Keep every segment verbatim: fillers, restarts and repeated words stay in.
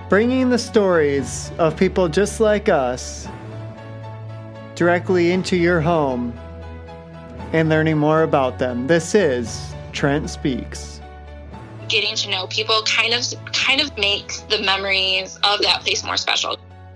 bringing the stories of people just like us directly into your home and learning more about them. This is Trent Speaks. Getting to know people kind of kind of makes the memories of that place more special.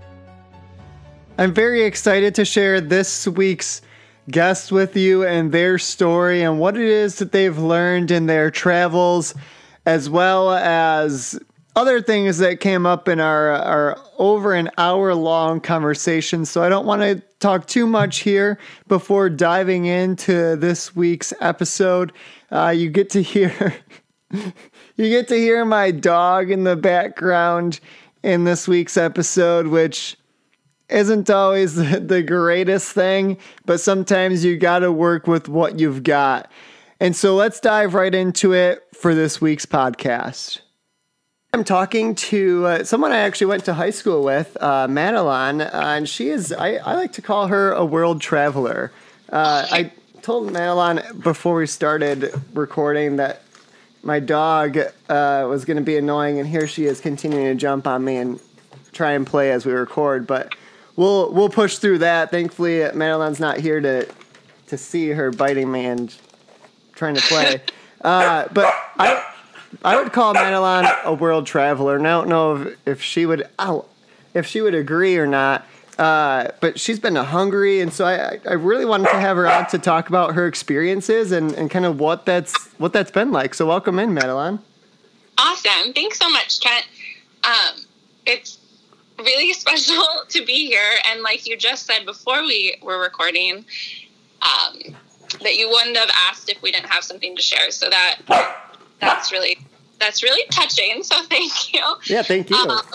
I'm very excited to share this week's guest with you and their story and what it is that they've learned in their travels, as well as other things that came up in our, our over an hour long conversation. So I don't want to talk too much here before diving into this week's episode. Uh, you get to hear, you get to hear my dog in the background in this week's episode, which isn't always the, the greatest thing, but sometimes you got to work with what you've got. And so let's dive right into it for this week's podcast. I'm talking to uh, someone I actually went to high school with, uh, Madeline, uh, and she is, I, I like to call her a world traveler. Uh, I told Madeline before we started recording that my dog uh, was going to be annoying, and here she is continuing to jump on me and try and play as we record, but we'll we'll push through that. Thankfully, Madeline's not here to to see her biting me and trying to play. Uh, but I I would call Madeline a world traveler, and I don't know if, if she would ow, if she would agree or not. Uh, but she's been to Hungary, and so I, I really wanted to have her on to talk about her experiences and, and kind of what that's what that's been like. So welcome in, Madeline. Awesome. Thanks so much, Trent. Um, it's really special to be here, and like you just said before we were recording, um, that you wouldn't have asked if we didn't have something to share. So that that's really that's really touching. So thank you. Yeah, thank you. Um,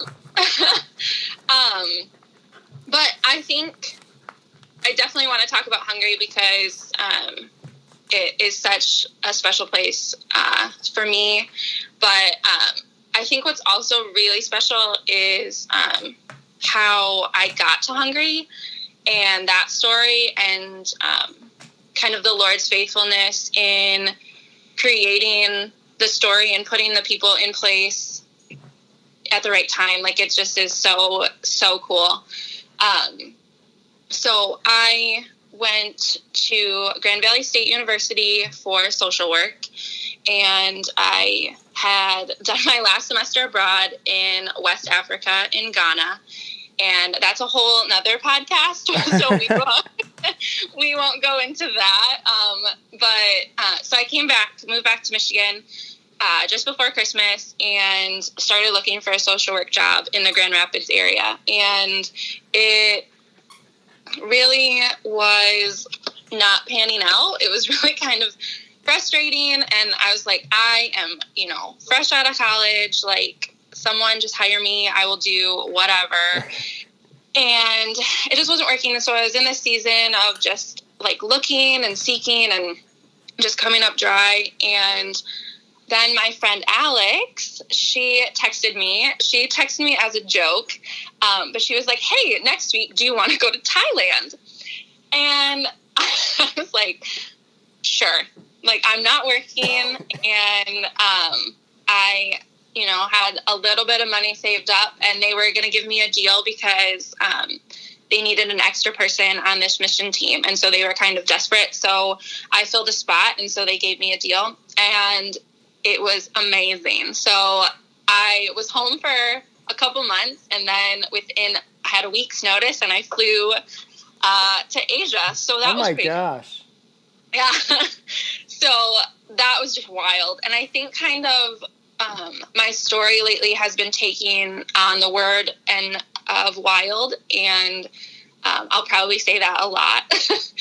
um, but I think I definitely want to talk about Hungary because um, it is such a special place uh, for me. But um, I think what's also really special is um, how I got to Hungary and that story, and um, kind of the Lord's faithfulness in creating the story and putting the people in place at the right time. Like, it just is so, so cool. Um, so I went to Grand Valley State University for social work, and I had done my last semester abroad in West Africa in Ghana, and that's a whole nother podcast, so we won't, we won't go into that. Um, but uh, so I came back, moved back to Michigan uh, just before Christmas, and started looking for a social work job in the Grand Rapids area, and it really was not panning out. It was really kind of frustrating, and I was like, I am, you know, fresh out of college, like, someone just hire me, I will do whatever. And it just wasn't working. And so I was in this season of just like looking and seeking and just coming up dry. And then my friend Alex, she texted me. She texted me as a joke, um, but she was like, hey, next week, do you want to go to Thailand? And I was like, sure. Like, I'm not working, and um, I, you know, had a little bit of money saved up, and they were going to give me a deal because um, they needed an extra person on this mission team, and so they were kind of desperate. So I filled a spot, and so they gave me a deal, and it was amazing. So I was home for a couple months, and then within, I had a week's notice, and I flew uh, to Asia. So that oh was my crazy. gosh. Yeah. So that was just wild. And I think kind of um, my story lately has been taking on the word and of wild, and um, I'll probably say that a lot.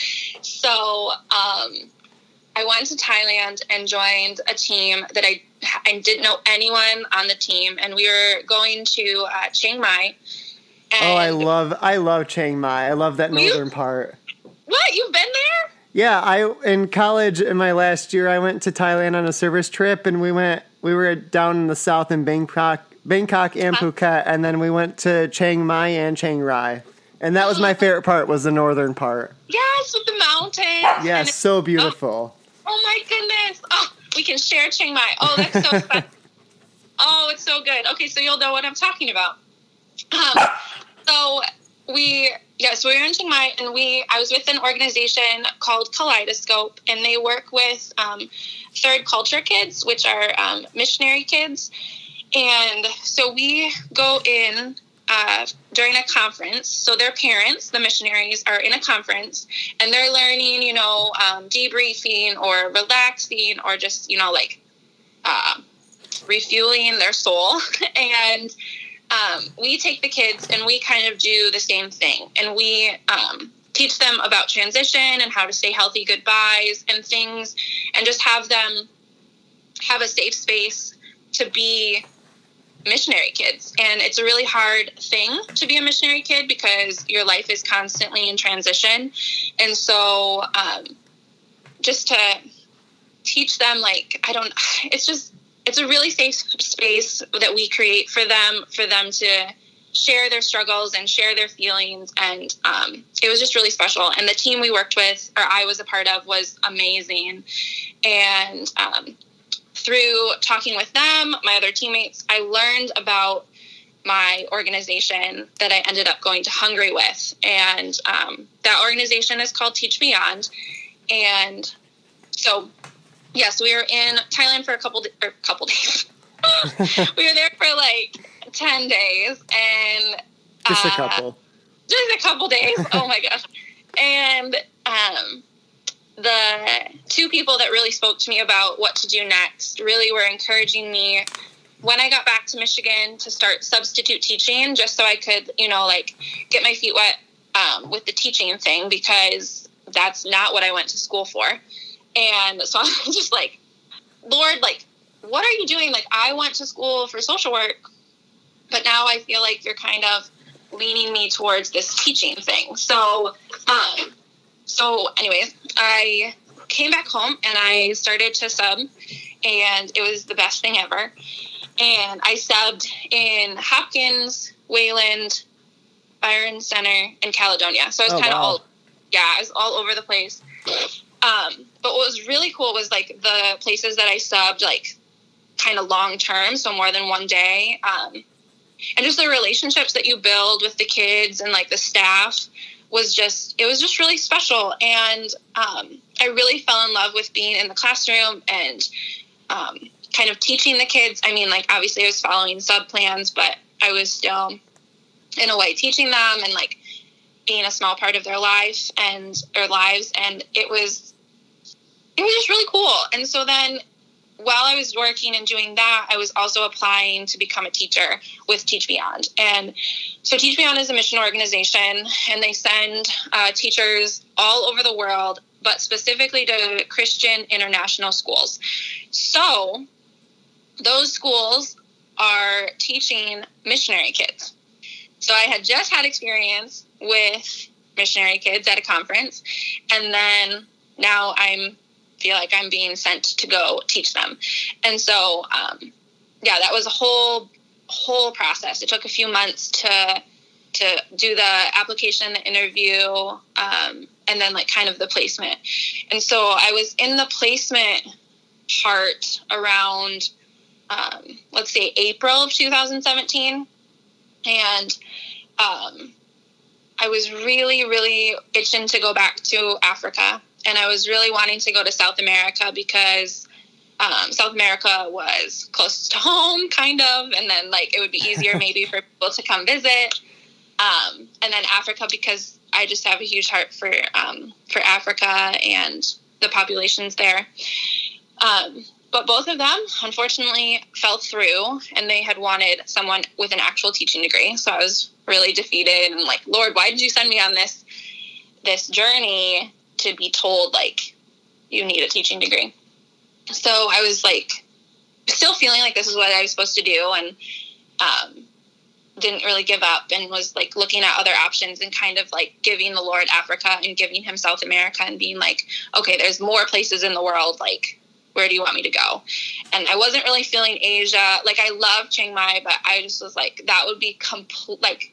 So um, I went to Thailand and joined a team that I, I didn't know anyone on the team, and we were going to uh, Chiang Mai. And oh, I love I love Chiang Mai. I love that northern you, part. What? You've been there? Yeah, I in college in my last year, I went to Thailand on a service trip, and we went. We were down in the south in Bangkok, Bangkok and Phuket, and then we went to Chiang Mai and Chiang Rai, and that was my favorite part. Was the northern part? Yes, with the mountains. Yes, so beautiful. Oh, oh my goodness! Oh, we can share Chiang Mai. Oh, that's so fun. Oh, it's so good. Okay, so you'll know what I'm talking about. Um, so we, yeah, so we were in Chiang Mai, and we, I was with an organization called Kaleidoscope, and they work with um, third culture kids, which are um, missionary kids. And so we go in uh, during a conference. So their parents, the missionaries, are in a conference, and they're learning, you know, um, debriefing or relaxing or just, you know, like uh, refueling their soul. And um, we take the kids and we kind of do the same thing. And we um, teach them about transition and how to say healthy goodbyes and things, and just have them have a safe space to be missionary kids. And it's a really hard thing to be a missionary kid because your life is constantly in transition. And so um, just to teach them, like, I don't, it's just, it's a really safe space that we create for them, for them to share their struggles and share their feelings. And um, it was just really special. And the team we worked with, or I was a part of, was amazing. And um, through talking with them, my other teammates, I learned about my organization that I ended up going to Hungary with. And um, that organization is called Teach Beyond. And so, yes, we were in Thailand for a couple, or couple days. We were there for like ten days, and just a uh, couple, just a couple days. Oh my gosh. And um, the two people that really spoke to me about what to do next really were encouraging me when I got back to Michigan to start substitute teaching, just so I could, you know, like get my feet wet um, with the teaching thing, because that's not what I went to school for. And so I'm just like, Lord, like, what are you doing? Like, I went to school for social work, but now I feel like you're kind of leaning me towards this teaching thing. So, um, so anyways, I came back home and I started to sub, and it was the best thing ever. And I subbed in Hopkins, Wayland, Byron Center, and Caledonia. So I was oh, kind of wow. all, yeah, I was all over the place. Um, but what was really cool was like the places that I subbed, like kind of long term, so more than one day, um, and just the relationships that you build with the kids and like the staff was just, it was just really special. And um, I really fell in love with being in the classroom and um, kind of teaching the kids. I mean, like, obviously I was following sub plans, but I was still in a way teaching them and like being a small part of their life and their lives. And it was, it was just really cool. And so then while I was working and doing that, I was also applying to become a teacher with Teach Beyond. And so Teach Beyond is a mission organization, and they send uh, teachers all over the world, but specifically to Christian international schools. So those schools are teaching missionary kids. So I had just had experience with missionary kids at a conference, and then now I'm feel like I'm being sent to go teach them. And so, um, yeah, that was a whole, whole process. It took a few months to, to do the application, the interview, um, and then like kind of the placement. And so I was in the placement part around, um, let's say April of two thousand seventeen. And, um, I was really, really itching to go back to Africa. And I was really wanting to go to South America because um, South America was close to home, kind of. And then, like, it would be easier maybe for people to come visit. Um, and then Africa, because I just have a huge heart for um, for Africa and the populations there. Um, but both of them, unfortunately, fell through. And they had wanted someone with an actual teaching degree. So I was really defeated and like, Lord, why did you send me on this this journey to be told, like, you need a teaching degree? So I was, like, still feeling like this is what I was supposed to do, and um, didn't really give up, and was, like, looking at other options and kind of, like, giving the Lord Africa and giving him South America and being like, okay, there's more places in the world, like, where do you want me to go? And I wasn't really feeling Asia. Like, I love Chiang Mai, but I just was like, that would be complete, like,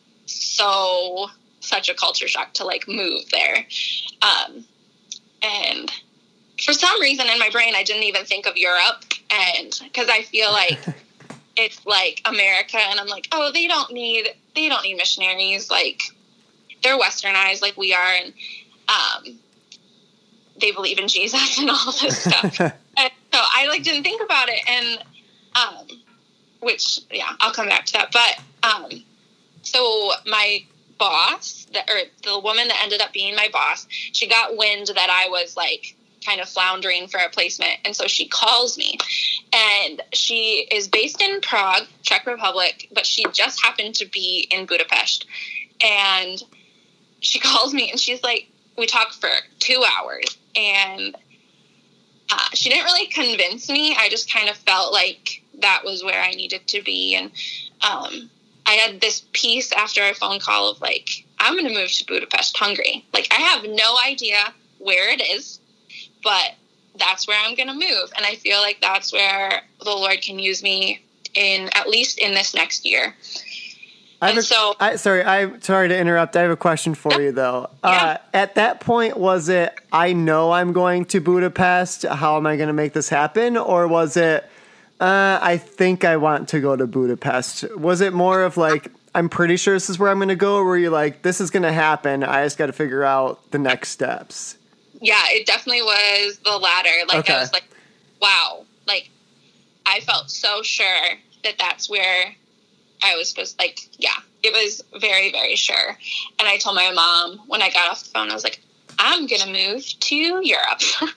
so... such a culture shock to like move there. Um, and for some reason in my brain, I didn't even think of Europe. And cause I feel like it's like America, and I'm like, oh, they don't need they don't need missionaries. Like, they're westernized like we are, and um, they believe in Jesus and all this stuff. And so I like didn't think about it, and um, which yeah, I'll come back to that. But um, so my boss, that or the woman that ended up being my boss, she got wind that I was like kind of floundering for a placement, and so she calls me, and she is based in Prague, Czech Republic, but she just happened to be in Budapest, and she calls me and she's like, we talked for two hours, and uh, she didn't really convince me. I just kind of felt like that was where I needed to be, and um, I had this piece after our phone call of like, I'm going to move to Budapest, Hungary. Like, I have no idea where it is, but that's where I'm going to move. And I feel like that's where the Lord can use me in, at least in this next year. I have and a, so, I, sorry, I'm sorry to interrupt. I have a question for you though. Yeah. Uh, at that point, was it, I know I'm going to Budapest, how am I going to make this happen? Or was it, uh, I think I want to go to Budapest? Was it more of like, I'm pretty sure this is where I'm going to go? Or were you like, this is going to happen, I just got to figure out the next steps? Yeah, it definitely was the latter. Like, Okay. I was like, wow. Like, I felt so sure that that's where I was supposed to, like, yeah, it was very, very sure. And I told my mom when I got off the phone, I was like, I'm going to move to Europe.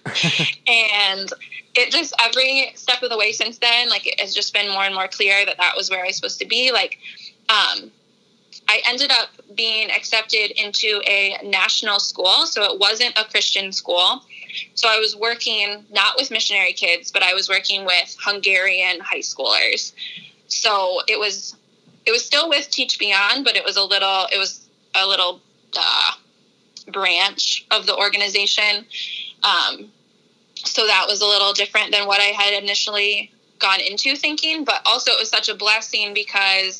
And it just, every step of the way since then, like, it has just been more and more clear that that was where I was supposed to be. Like, um, I ended up being accepted into a national school, so it wasn't a Christian school. So I was working not with missionary kids, but I was working with Hungarian high schoolers. So it was it was still with Teach Beyond, but it was a little it was a little uh, branch of the organization. Um, so that was a little different than what I had initially gone into thinking. But also it was such a blessing because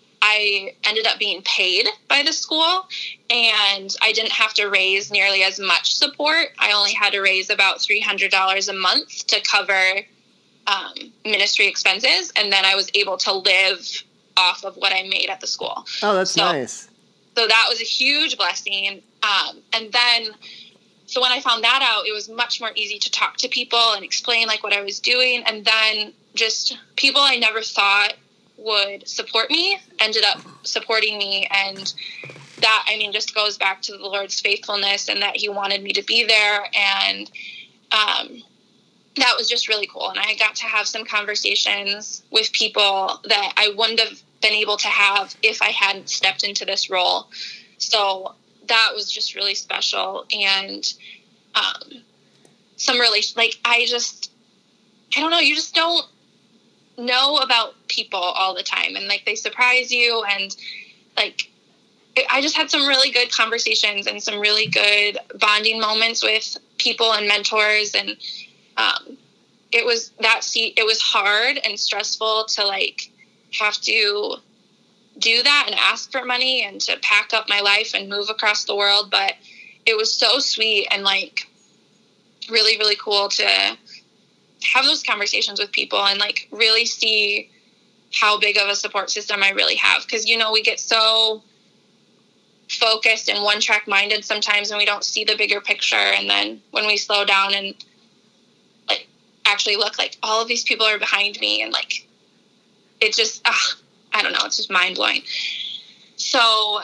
I ended up being paid by the school, and I didn't have to raise nearly as much support. I only had to raise about three hundred dollars a month to cover um, ministry expenses, and then I was able to live off of what I made at the school. Oh, that's so, nice. So that was a huge blessing. Um, and then, so when I found that out, it was much more easy to talk to people and explain like what I was doing. And then just people I never thought would support me ended up supporting me, and that, I mean, just goes back to the Lord's faithfulness and that he wanted me to be there. And um, that was just really cool. And I got to have some conversations with people that I wouldn't have been able to have if I hadn't stepped into this role. So that was just really special. And um, some relation, like I just, I don't know, you just don't know about people all the time, and like they surprise you, and like it, I just had some really good conversations and some really good bonding moments with people and mentors, and um, it was that see it was hard and stressful to like have to do that and ask for money and to pack up my life and move across the world, but it was so sweet and like really, really cool to have those conversations with people and like really see how big of a support system I really have. Cause you know, we get so focused and one track minded sometimes, and we don't see the bigger picture. And then when we slow down and like actually look, like all of these people are behind me, and like, it just, uh, I don't know, it's just mind blowing. So uh,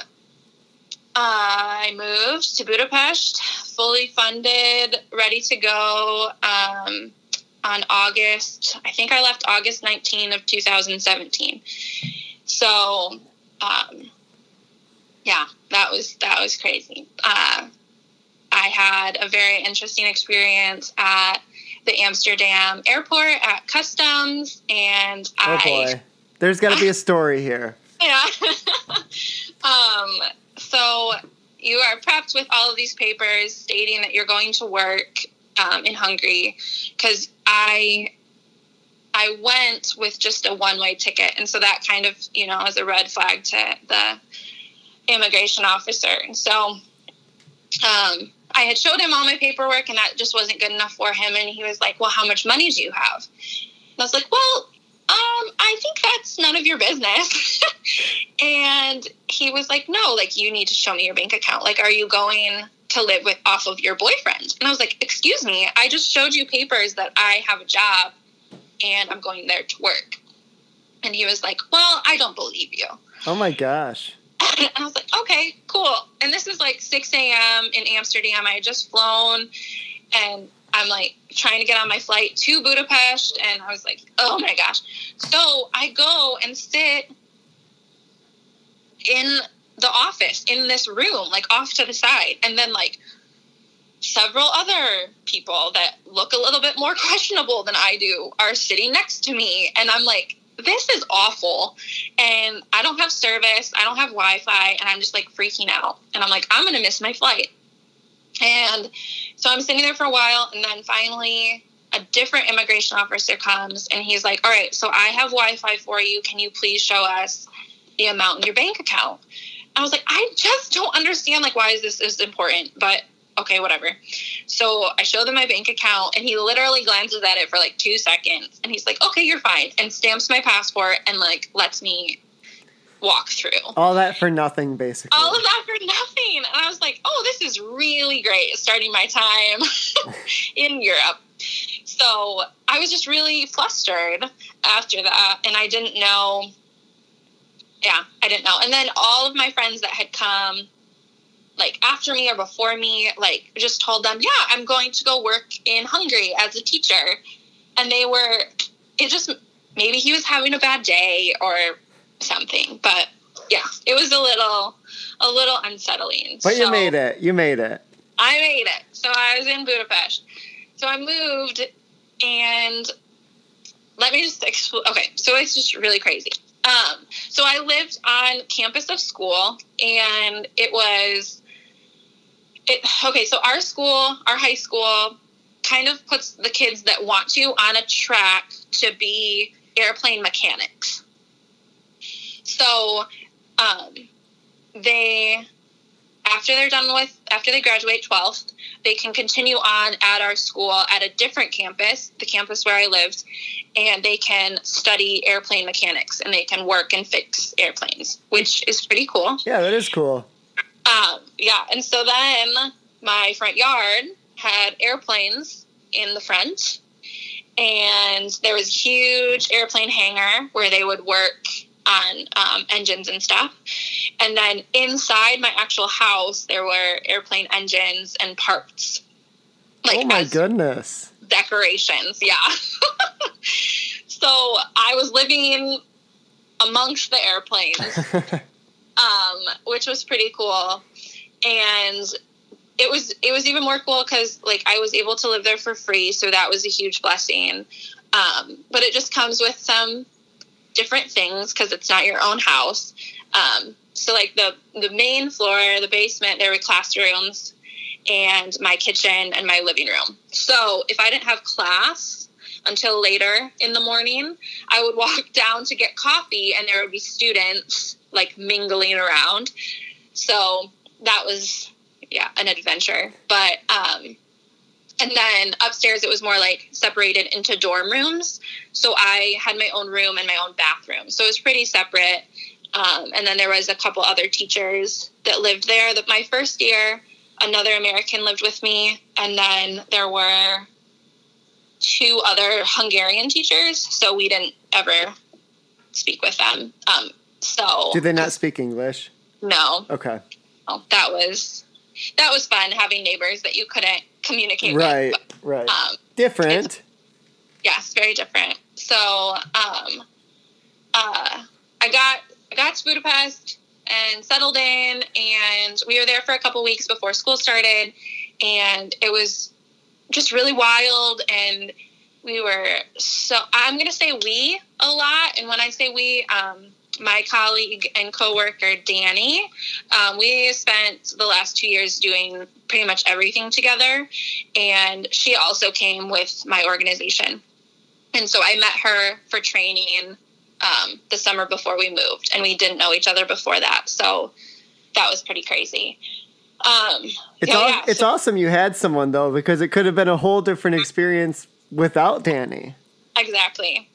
I moved to Budapest, fully funded, ready to go. Um, on August, I think I left August nineteenth of two thousand seventeen. So, um, yeah, that was, that was crazy. Uh, I had a very interesting experience at the Amsterdam airport at customs, and oh I, boy, there's got to be a story here. Yeah. um, so you are prepped with all of these papers stating that you're going to work um, in Hungary, because I I went with just a one-way ticket, and so that kind of, you know, is a red flag to the immigration officer. And so um, I had showed him all my paperwork, and that just wasn't good enough for him. And he was like, well, how much money do you have? And I was like, well, um, I I think that's none of your business. And he was like, no, like, you need to show me your bank account. Like, are you going to live with off of your boyfriend? And I was like, excuse me, I just showed you papers that I have a job and I'm going there to work. And he was like, well, I don't believe you. Oh my gosh. And I was like, okay, cool. And this is like six a.m. in Amsterdam. I had just flown, and I'm like trying to get on my flight to Budapest. And I was like, oh my gosh. So I go and sit in the office in this room, like off to the side. And then like several other people that look a little bit more questionable than I do are sitting next to me. And I'm like, this is awful. And I don't have service. I don't have Wi-Fi. And I'm just like freaking out. And I'm like, I'm going to miss my flight. And so I'm sitting there for a while. And then finally a different immigration officer comes and he's like, all right, so I have Wi-Fi for you. Can you please show us the amount in your bank account? I was like, I just don't understand. Like, why is this is important? But okay, whatever. So I show them my bank account, and he literally glances at it for like two seconds. And he's like, okay, you're fine. And stamps my passport and like lets me walk through. All that for nothing, basically. All of that for nothing. And I was like, oh, this is really great starting my time in Europe. So I was just really flustered after that. And I didn't know. Yeah, I didn't know. And then all of my friends that had come like after me or before me, like just told them, yeah, I'm going to go work in Hungary as a teacher. And they were, it just, maybe he was having a bad day or something. But yeah, it was a little, a little unsettling. But so, you made it. You made it. I made it. So I was in Budapest. So I moved, and let me just explain. Okay, so it's just really crazy. Um, so I lived on campus of school, and it was, it, okay, so our school, our high school kind of puts the kids that want to on a track to be airplane mechanics. So, um, they, after they're done with, after they graduate twelfth, they can continue on at our school at a different campus, the campus where I lived, and they can study airplane mechanics, and they can work and fix airplanes, which is pretty cool. Yeah, that is cool. Um, yeah, and so then my front yard had airplanes in the front, and there was a huge airplane hangar where they would work on um, engines and stuff. And then inside my actual house, there were airplane engines and parts. Like, oh my goodness. Decorations, yeah. So I was living amongst the airplanes, um, which was pretty cool. And it was it was even more cool because like I was able to live there for free, so that was a huge blessing. Um, but it just comes with some different things because it's not your own house. Um, so like the the main floor, the basement, there were classrooms, and my kitchen and my living room. So if I didn't have class until later in the morning, I would walk down to get coffee, and there would be students like mingling around. So that was, yeah, an adventure. But, um, and then upstairs, it was more like separated into dorm rooms. So I had my own room and my own bathroom. So it was pretty separate. Um, and then there was a couple other teachers that lived there. That my first year, another American lived with me. And then there were two other Hungarian teachers. So we didn't ever speak with them. Um, so do they not speak English? No. Okay. Oh, that was, that was fun, having neighbors that you couldn't communicate right, with. But, right. Um, different. Yes, very different. So, um, uh, I got, I got to Budapest and settled in, and we were there for a couple weeks before school started, and it was just really wild. And we were so, I'm going to say we a lot. And when I say we, um, my colleague and coworker, Danny, um, we spent the last two years doing pretty much everything together. And she also came with my organization. And so I met her for training um, the summer before we moved. And we didn't know each other before that. So that was pretty crazy. Um, it's yeah, all, yeah. it's so, awesome you had someone, though, because it could have been a whole different experience without Danny. Exactly.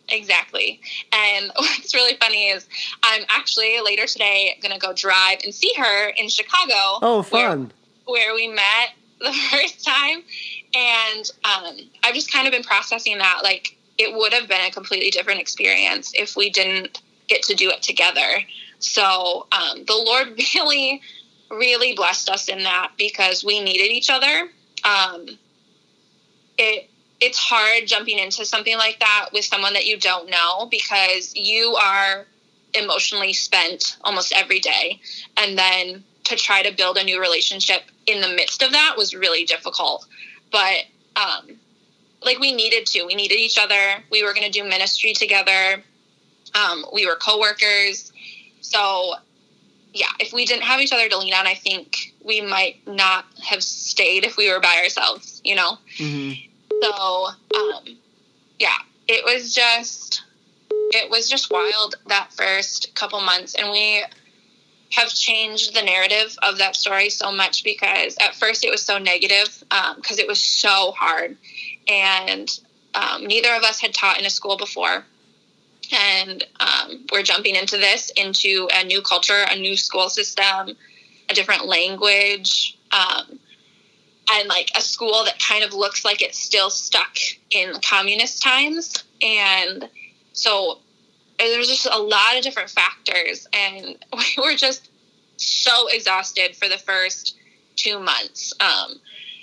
exactly. And what's really funny is I'm actually later today going to go drive and see her in Chicago. Oh, fun. Where, where we met the first time. And um, I've just kind of been processing that. Like, it would have been a completely different experience if we didn't get to do it together. So um, the Lord really, really blessed us in that because we needed each other. Um, it It's hard jumping into something like that with someone that you don't know because you are emotionally spent almost every day. And then to try to build a new relationship in the midst of that was really difficult. But um, like we needed to, we needed each other. We were going to do ministry together. Um, we were coworkers. So yeah, if we didn't have each other to lean on, I think we might not have stayed if we were by ourselves, you know? Mm-hmm. So, um, yeah, it was just, it was just wild that first couple months. And we have changed the narrative of that story so much because at first it was so negative, um, because it was so hard. And um, neither of us had taught in a school before. And um, we're jumping into this, into a new culture, a new school system, a different language, um, and like a school that kind of looks like it's still stuck in communist times. And so there's just a lot of different factors. And we were just so exhausted for the first two months. Um,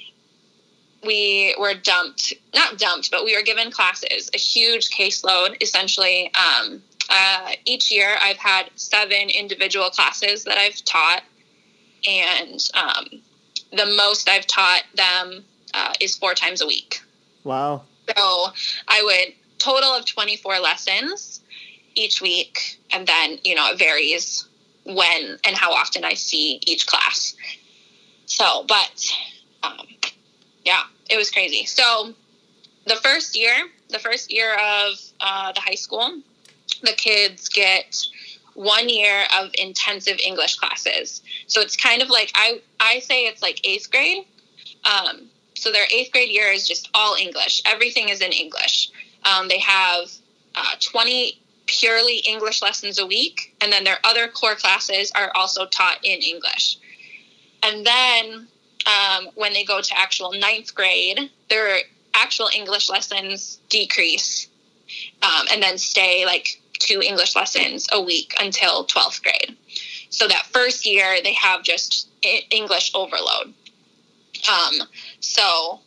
we were dumped, not dumped, but we were given classes, a huge caseload, essentially. Um, uh, each year I've had seven individual classes that I've taught. And um, the most I've taught them uh, is four times a week. Wow. So I would total of twenty-four lessons each week. And then, you know, it varies when and how often I see each class. So, but um, yeah, it was crazy. So the first year, the first year of uh, the high school, the kids get one year of intensive English classes. So it's kind of like, I, I say it's like eighth grade. Um, so their eighth grade year is just all English. Everything is in English. Um, they have uh, twenty purely English lessons a week. And then their other core classes are also taught in English. And then um, when they go to actual ninth grade, their actual English lessons decrease um, and then stay like two English lessons a week until twelfth grade. So that first year they have just English overload. Um, so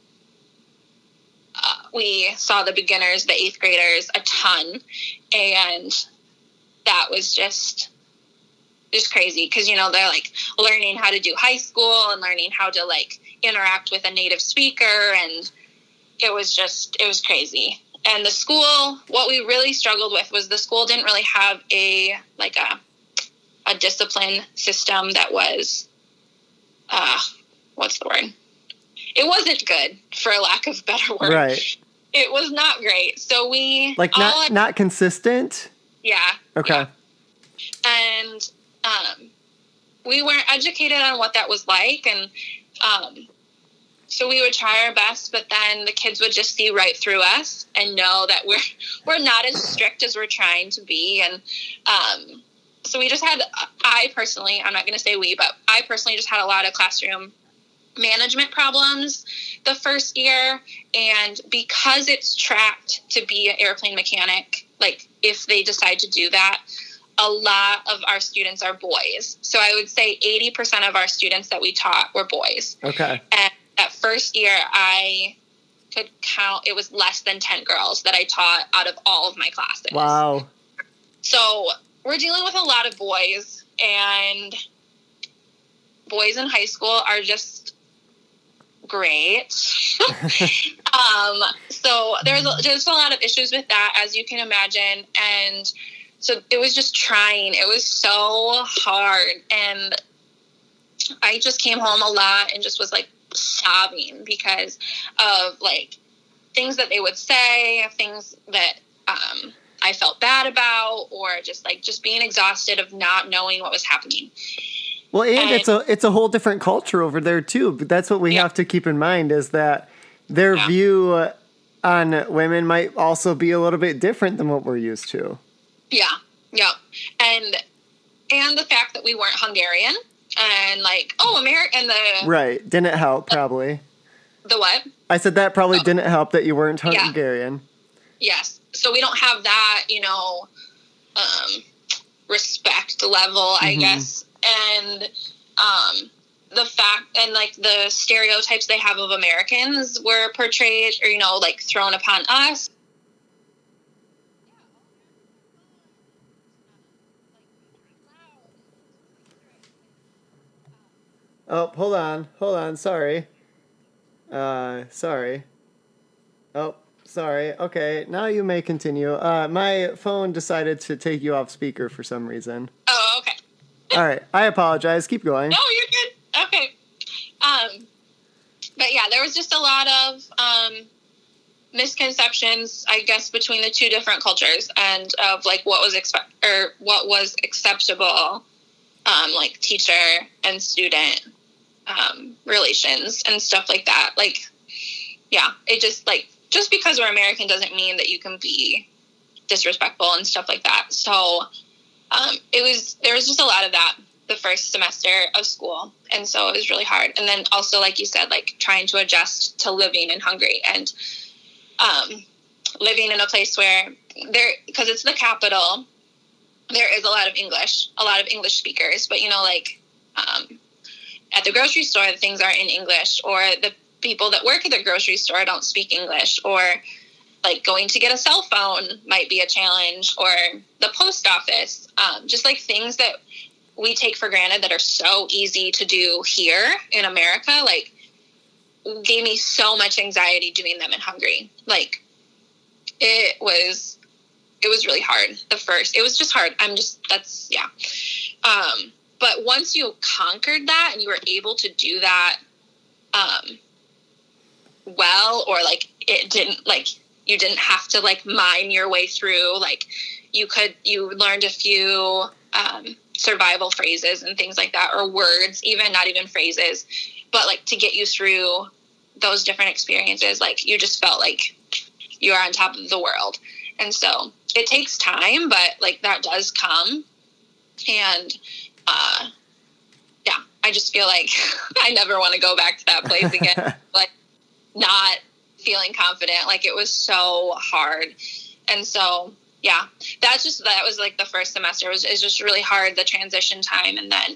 uh, we saw the beginners, the eighth graders, a ton. And that was just, just crazy. Cause you know, they're like learning how to do high school and learning how to like interact with a native speaker. And it was just, it was crazy. And the school, what we really struggled with was the school didn't really have a, like a, a discipline system that was, uh, what's the word? It wasn't good, for a lack of a better word. Right. It was not great. So we... Like not, had, not consistent? Yeah. Okay. Yeah. And um, we weren't educated on what that was like. And um, so we would try our best, but then the kids would just see right through us and know that we're we're not as strict as we're trying to be. And um, so we just had, I personally, I'm not going to say we, but I personally just had a lot of classroom management problems the first year. And because it's tracked to be an airplane mechanic, like if they decide to do that, a lot of our students are boys. So I would say eighty percent of our students that we taught were boys. Okay. And that first year I could count, it was less than ten girls that I taught out of all of my classes. Wow. So we're dealing with a lot of boys, and boys in high school are just great. um, so there's a, there's a lot of issues with that, as you can imagine. And so it was just trying. It was so hard. And I just came home a lot and just was like sobbing because of like things that they would say, things that um, I felt bad about, or just like just being exhausted of not knowing what was happening. Well, and, and it's a it's a whole different culture over there too. But that's what we yeah. have to keep in mind, is that their yeah. view on women might also be a little bit different than what we're used to. Yeah, yeah. And and the fact that we weren't Hungarian and like, oh, America and the... Right. Didn't help, probably. The what? I said that probably oh. didn't help that you weren't Hungarian. Yeah. Yes. So we don't have that, you know, um, respect level, I mm-hmm. guess. And um, the fact, and like the stereotypes they have of Americans were portrayed or, you know, like thrown upon us. Oh, hold on. Hold on. Sorry. Uh, sorry. Oh, sorry. Okay, now you may continue. Uh, my phone decided to take you off speaker for some reason. Oh, okay. All right. I apologize. Keep going. No, you're good. Okay. Um, but yeah, there was just a lot of um, misconceptions, I guess, between the two different cultures and of like what was expect or what was acceptable, um, like teacher and student um, relations and stuff like that. Like, yeah, it just like just because we're American doesn't mean that you can be disrespectful and stuff like that. So um, it was there was just a lot of that the first semester of school, and so it was really hard. And then also, like you said, like trying to adjust to living in Hungary and um, living in a place where there, because it's the capital, there is a lot of English, a lot of English speakers, but you know, like um, at the grocery store, the things aren't in English, or the people that work at the grocery store don't speak English, or like going to get a cell phone might be a challenge, or the post office, um, just like things that we take for granted that are so easy to do here in America, like gave me so much anxiety doing them in Hungary. Like it was, it was really hard. The first, it was just hard. I'm just, that's, yeah. Um, but once you conquered that and you were able to do that, um, well, or like it didn't like, you didn't have to like mine your way through, like you could, you learned a few, um, survival phrases and things like that, or words, even not even phrases, but like to get you through those different experiences, like you just felt like you are on top of the world. And so it takes time, but like that does come. And, uh, yeah, I just feel like I never want to go back to that place again, like not feeling confident. Like it was so hard. And so, yeah, that's just, that was like the first semester was, is just really hard, the transition time. And then,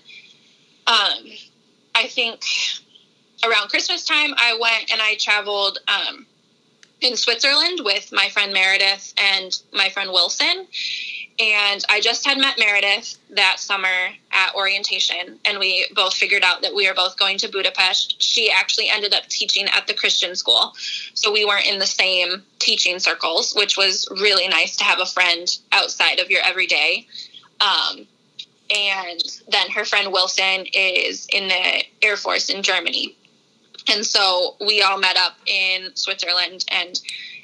um, I think around Christmas time, I went and I traveled, um, in Switzerland with my friend Meredith and my friend Wilson. And I just had met Meredith that summer at orientation, and we both figured out that we were both going to Budapest. She actually ended up teaching at the Christian school, so we weren't in the same teaching circles, which was really nice to have a friend outside of your everyday. Um, and then her friend Wilson is in the Air Force in Germany. And so we all met up in Switzerland, and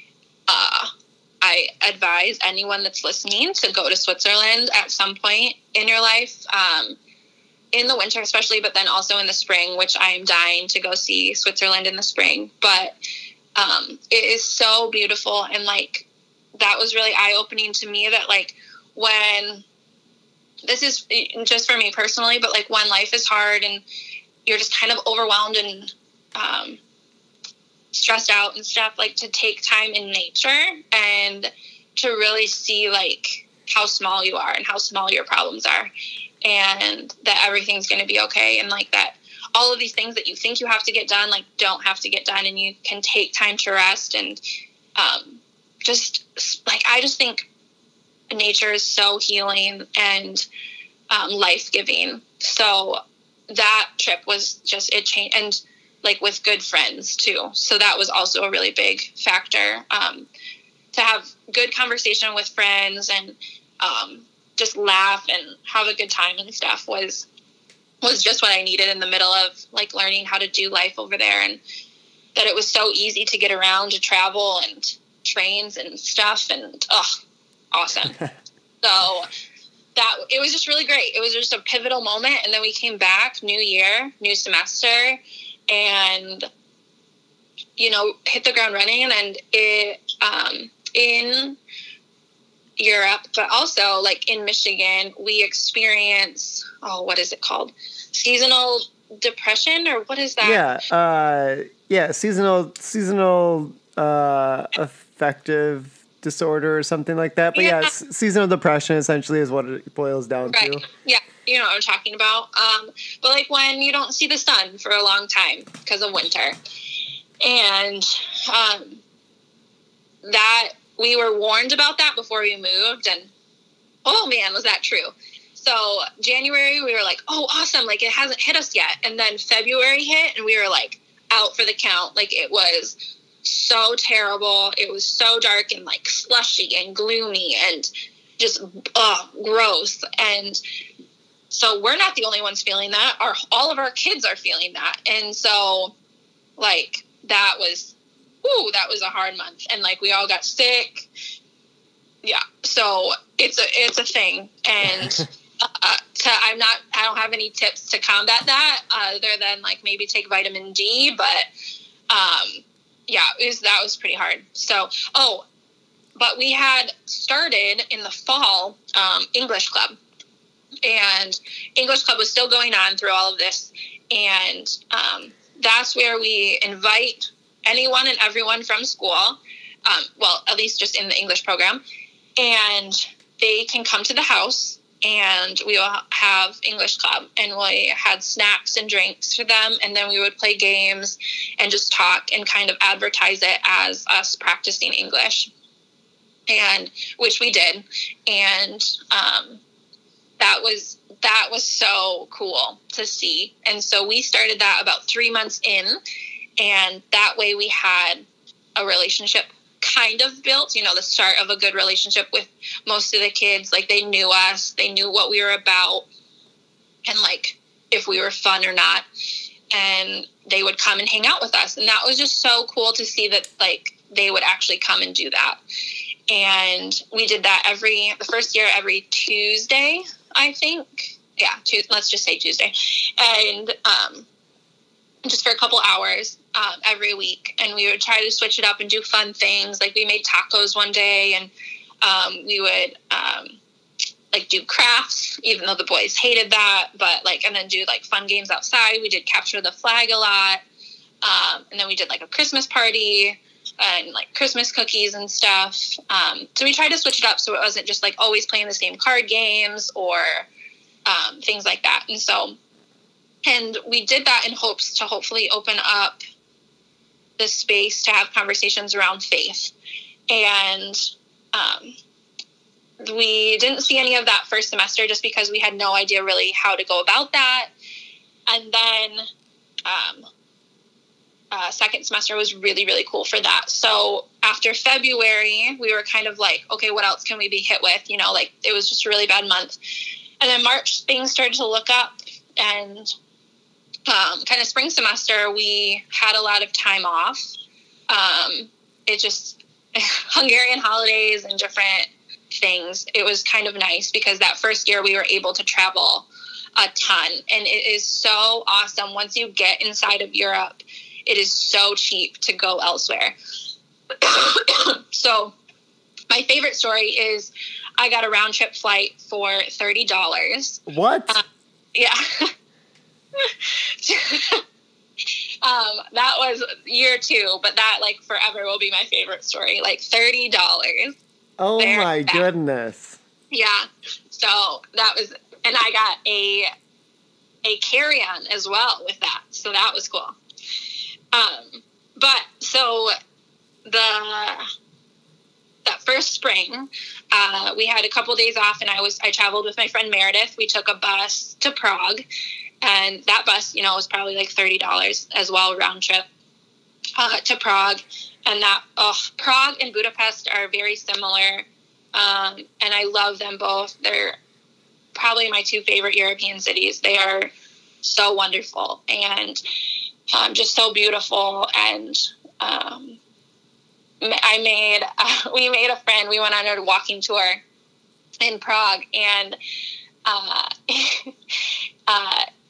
uh, I advise anyone that's listening to go to Switzerland at some point in your life, um, in the winter especially, but then also in the spring, which I am dying to go see Switzerland in the spring. But um, it is so beautiful, and like that was really eye-opening to me that like when, this is just for me personally, but like when life is hard and you're just kind of overwhelmed and um, stressed out and stuff, like to take time in nature and to really see like how small you are and how small your problems are, and that everything's going to be okay. And like that all of these things that you think you have to get done, like don't have to get done, and you can take time to rest. And um, just like, I just think nature is so healing and um, life-giving. So that trip was just, it changed, and like with good friends too. So that was also a really big factor, um, to have good conversation with friends and, um, just laugh and have a good time and stuff was, was just what I needed in the middle of like learning how to do life over there, and that it was so easy to get around, to travel and trains and stuff, and oh, awesome. So that, it was just really great. It was just a pivotal moment. And then we came back, new year, new semester, and you know, hit the ground running. And it, um, in Europe, but also like in Michigan, we experience, oh, what is it called? Seasonal depression, or what is that? Yeah. Uh, yeah. Seasonal, seasonal, uh, affective disorder or something like that. But yeah, yeah s- seasonal depression essentially is what it boils down right. to. Yeah. You know what I'm talking about. Um, but like when you don't see the sun for a long time because of winter. And, um, that we were warned about that before we moved, and oh man, was that true. So January, we were like, oh, awesome. Like it hasn't hit us yet. And then February hit and we were like out for the count. Like it was so terrible. It was so dark and like slushy and gloomy and just uh, gross. And so we're not the only ones feeling that. Our, all of our kids are feeling that. And so like that was, ooh, that was a hard month. And like we all got sick. Yeah. So it's a, it's a thing. And uh, to, I'm not, I don't have any tips to combat that other than like maybe take vitamin D, but um, yeah, it was, that was pretty hard. So, oh, but we had started in the fall um, English club, and English club was still going on through all of this. And um, that's where we invite anyone and everyone from school, um, well, at least just in the English program, and they can come to the house and we will have English club, and we had snacks and drinks for them. And then we would play games and just talk and kind of advertise it as us practicing English, and which we did. And, um, that was, that was so cool to see. And so we started that about three months in, and that way we had a relationship kind of built, you know, the start of a good relationship with most of the kids. Like they knew us, they knew what we were about, and like if we were fun or not, and they would come and hang out with us. And that was just so cool to see that like they would actually come and do that. And we did that every, the first year, every Tuesday, I think. Yeah, tu- let's just say Tuesday. And um, just for a couple hours um, every week. And we would try to switch it up and do fun things. Like we made tacos one day, and um, we would um, like do crafts, even though the boys hated that. But like, and then do like fun games outside. We did capture the flag a lot. Um, and then we did like a Christmas party and like Christmas cookies and stuff. Um, so we tried to switch it up so it wasn't just like always playing the same card games or um, things like that. And so, and we did that in hopes to hopefully open up the space to have conversations around faith. And um, we didn't see any of that first semester just because we had no idea really how to go about that. And then um, uh, second semester was really, really cool for that. So after February, we were kind of like, okay, what else can we be hit with? You know, like it was just a really bad month. And then March, things started to look up, and um, kind of spring semester, we had a lot of time off. Um, it just, Hungarian holidays and different things. It was kind of nice because that first year we were able to travel a ton, and it is so awesome. Once you get inside of Europe, it is so cheap to go elsewhere. So my favorite story is I got a round trip flight for thirty dollars. What? Um, yeah. um, that was year two, but that like forever will be my favorite story. Like thirty dollars. Oh there, my back. goodness. Yeah. So that was, and I got a, a carry-on as well with that. So that was cool. Um, but so the, that first spring, uh, we had a couple days off, and I was, I traveled with my friend Meredith. We took a bus to Prague, and that bus, you know, was probably like thirty dollars as well, round trip, uh, to Prague. And that, oh, Prague and Budapest are very similar. Um, and I love them both. They're probably my two favorite European cities. They are so wonderful and, um, just so beautiful. And, um, I made, uh, we made a friend. We went on a walking tour in Prague, and, uh, uh,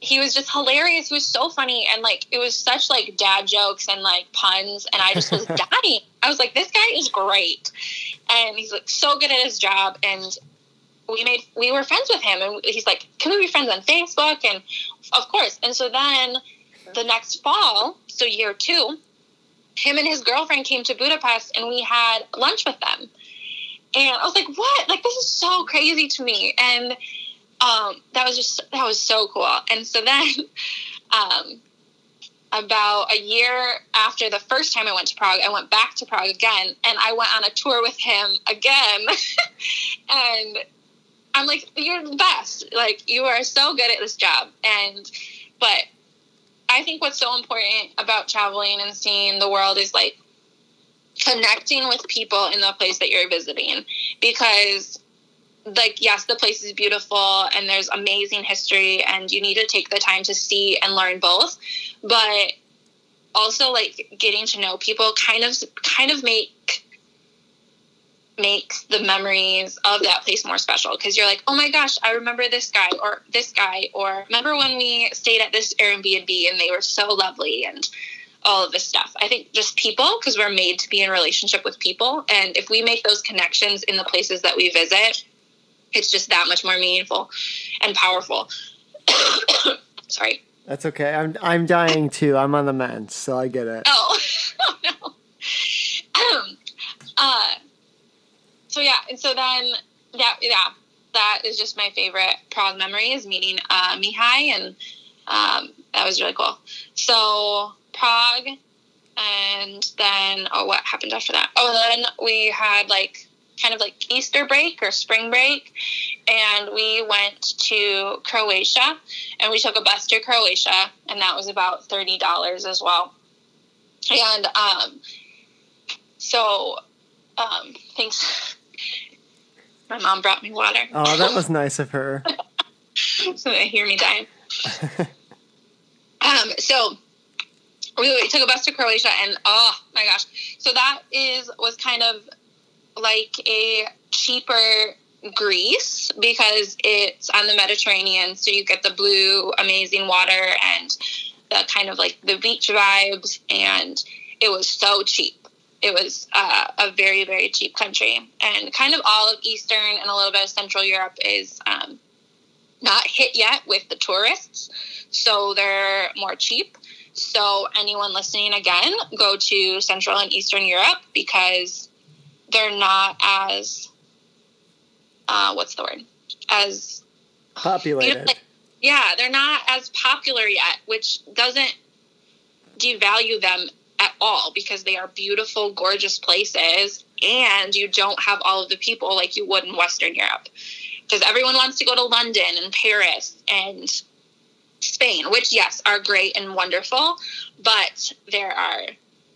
he was just hilarious. He was so funny. And like, it was such like dad jokes and like puns. And I just was dying. I was like, this guy is great. And he's like so good at his job. And we made, we were friends with him. And he's like, can we be friends on Facebook? And of course. And so then the next fall, so year two, him and his girlfriend came to Budapest and we had lunch with them. And I was like, what? Like, this is so crazy to me. And um, that was just, that was so cool. And so then um, about a year after the first time I went to Prague, I went back to Prague again. And I went on a tour with him again. And I'm like, you're the best. Like, you are so good at this job. And, but I think what's so important about traveling and seeing the world is like connecting with people in the place that you're visiting, because like, yes, the place is beautiful and there's amazing history and you need to take the time to see and learn both, but also like getting to know people kind of, kind of make, makes the memories of that place more special. Cause you're like, oh my gosh, I remember this guy or this guy, or remember when we stayed at this Airbnb and they were so lovely and all of this stuff. I think just people, because we're made to be in relationship with people. And if we make those connections in the places that we visit, it's just that much more meaningful and powerful. Sorry. That's okay. I'm I'm dying too. I'm on the mend, so I get it. Oh, oh no. Um, uh, so yeah, and so then, yeah, yeah, that is just my favorite Prague memory, is meeting uh, Mihai, and um, that was really cool. So Prague, and then, oh, what happened after that? Oh, then we had like kind of like Easter break or spring break, and we went to Croatia, and we took a bus to Croatia, and that was about thirty dollars as well. And um, so um, thanks. My mom brought me water. Oh, that was nice of her. So they hear me dying. um, so we, we took a bus to Croatia, and oh my gosh. So that is, was kind of like a cheaper Greece, because it's on the Mediterranean. So you get the blue, amazing water and the kind of like the beach vibes. And it was so cheap. It was uh, a very, very cheap country. And kind of all of Eastern and a little bit of Central Europe is um, not hit yet with the tourists. So they're more cheap. So anyone listening, again, go to Central and Eastern Europe, because they're not as, uh, what's the word? As populated. You know, like, yeah, they're not as popular yet, which doesn't devalue them at all, because they are beautiful, gorgeous places, and you don't have all of the people like you would in Western Europe, because everyone wants to go to London and Paris and Spain, which, yes, are great and wonderful, but there are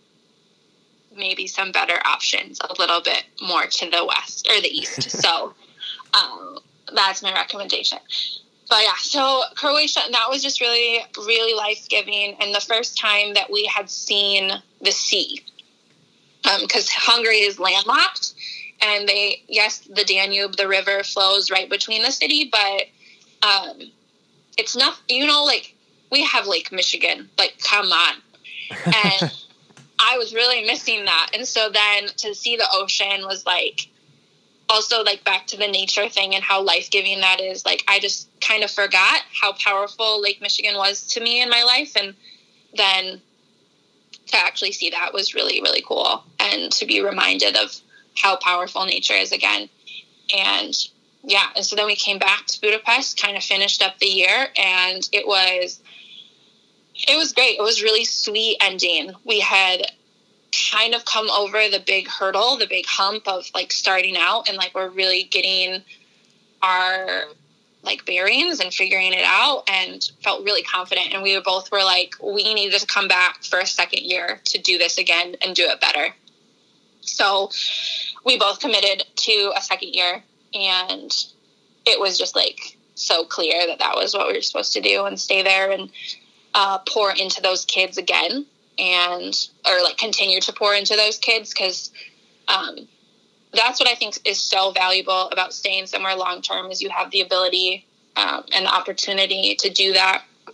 maybe some better options a little bit more to the west or the east. So um, that's my recommendation. But yeah, so Croatia, and that was just really, really life-giving. And the first time that we had seen the sea, because um, Hungary is landlocked, and they, yes, the Danube, the river flows right between the city, but um, it's not, you know, like, we have Lake Michigan, like, come on. And I was really missing that. And so then to see the ocean was like, also like back to the nature thing and how life-giving that is. Like, I just kind of forgot how powerful Lake Michigan was to me in my life. And then to actually see that was really, really cool. And to be reminded of how powerful nature is again. And yeah, and so then we came back to Budapest, kind of finished up the year, and it was, it was great. It was really sweet ending. We had kind of come over the big hurdle, the big hump of like starting out, and like we're really getting our like bearings and figuring it out, and felt really confident. And we were both were like, we need to come back for a second year to do this again and do it better. So we both committed to a second year, and it was just like so clear that that was what we were supposed to do, and stay there and uh, pour into those kids again, and or like continue to pour into those kids, because um, that's what I think is so valuable about staying somewhere long term, is you have the ability um, and the opportunity to do that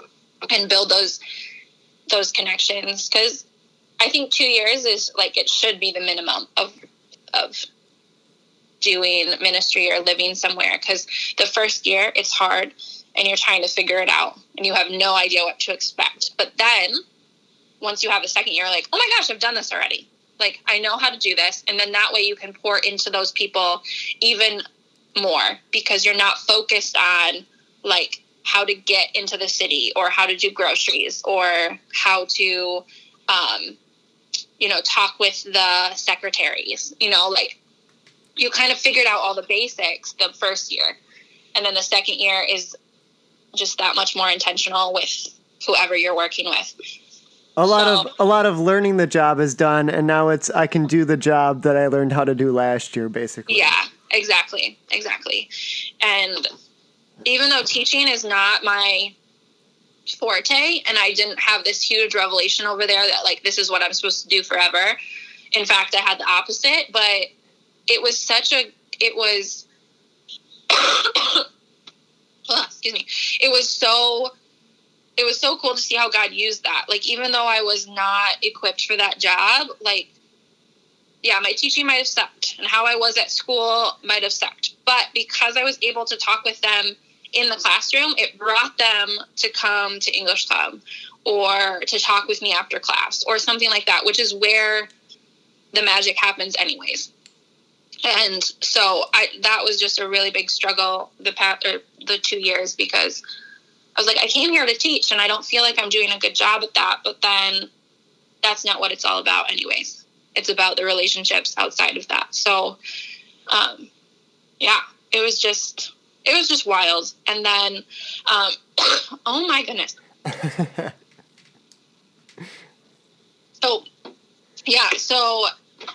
and build those those connections, because I think two years is like it should be the minimum of of doing ministry or living somewhere, because the first year it's hard and you're trying to figure it out and you have no idea what to expect. But then once you have a second year, like, oh my gosh, I've done this already. Like, I know how to do this. And then that way you can pour into those people even more, because you're not focused on like how to get into the city or how to do groceries or how to, um, you know, talk with the secretaries, you know, like you kind of figured out all the basics the first year. And then the second year is just that much more intentional with whoever you're working with. A lot so, of a lot of learning the job is done, and now it's I can do the job that I learned how to do last year, basically. Yeah, exactly, exactly. And even though teaching is not my forte, and I didn't have this huge revelation over there that like this is what I'm supposed to do forever. In fact, I had the opposite, but it was such a it was oh, excuse me. It was so it was so cool to see how God used that. Like, even though I was not equipped for that job, like, yeah, my teaching might have sucked and how I was at school might have sucked. But because I was able to talk with them in the classroom, it brought them to come to English Club or to talk with me after class or something like that, which is where the magic happens anyways. And so I, that was just a really big struggle the past, or the two years, because I was like, I came here to teach and I don't feel like I'm doing a good job at that. But then that's not what it's all about anyways. It's about the relationships outside of that. So, um, yeah, it was just, it was just wild. And then, um, oh my goodness. so, yeah, so,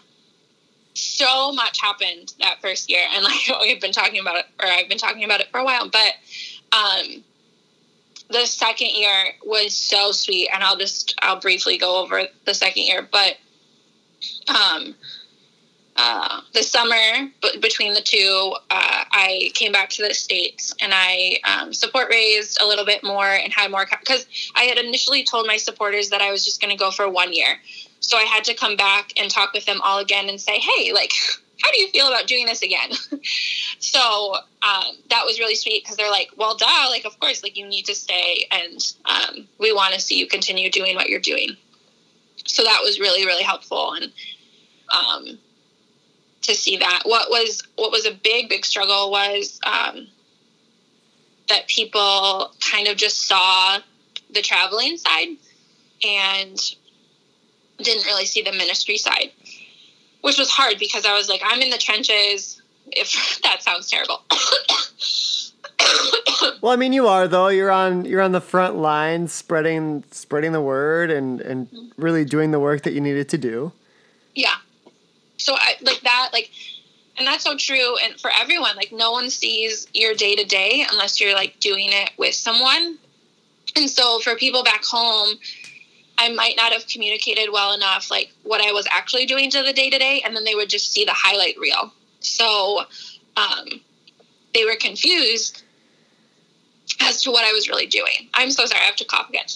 so much happened that first year. And like we've been talking about it, or I've been talking about it for a while, but, um, the second year was so sweet, and I'll just, I'll briefly go over the second year, but, um, uh, the summer b- between the two, uh, I came back to the States and I, um, support raised a little bit more and had more, because I had initially told my supporters that I was just going to go for one year. So I had to come back and talk with them all again and say, hey, like, how do you feel about doing this again? so um, that was really sweet, because they're like, well, duh, like, of course, like, you need to stay, and um, we want to see you continue doing what you're doing. So that was really, really helpful, and um, to see that. What was what was a big, big struggle was um, that people kind of just saw the traveling side and didn't really see the ministry side, which was hard, because I was like, I'm in the trenches, if that sounds terrible. Well, I mean, you are, though. You're on you're on the front line, spreading spreading the word and, and really doing the work that you needed to do. Yeah. So I like that, like, and that's so true. And for everyone, like, no one sees your day to day unless you're like doing it with someone. And so for people back home, I might not have communicated well enough, like, what I was actually doing to the day-to-day, and then they would just see the highlight reel. So um, they were confused as to what I was really doing. I'm so sorry. I have to cough again.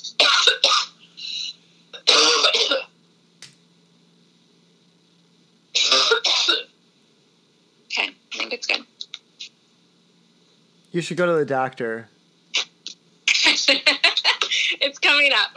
Okay, I think it's good. You should go to the doctor. It's coming up.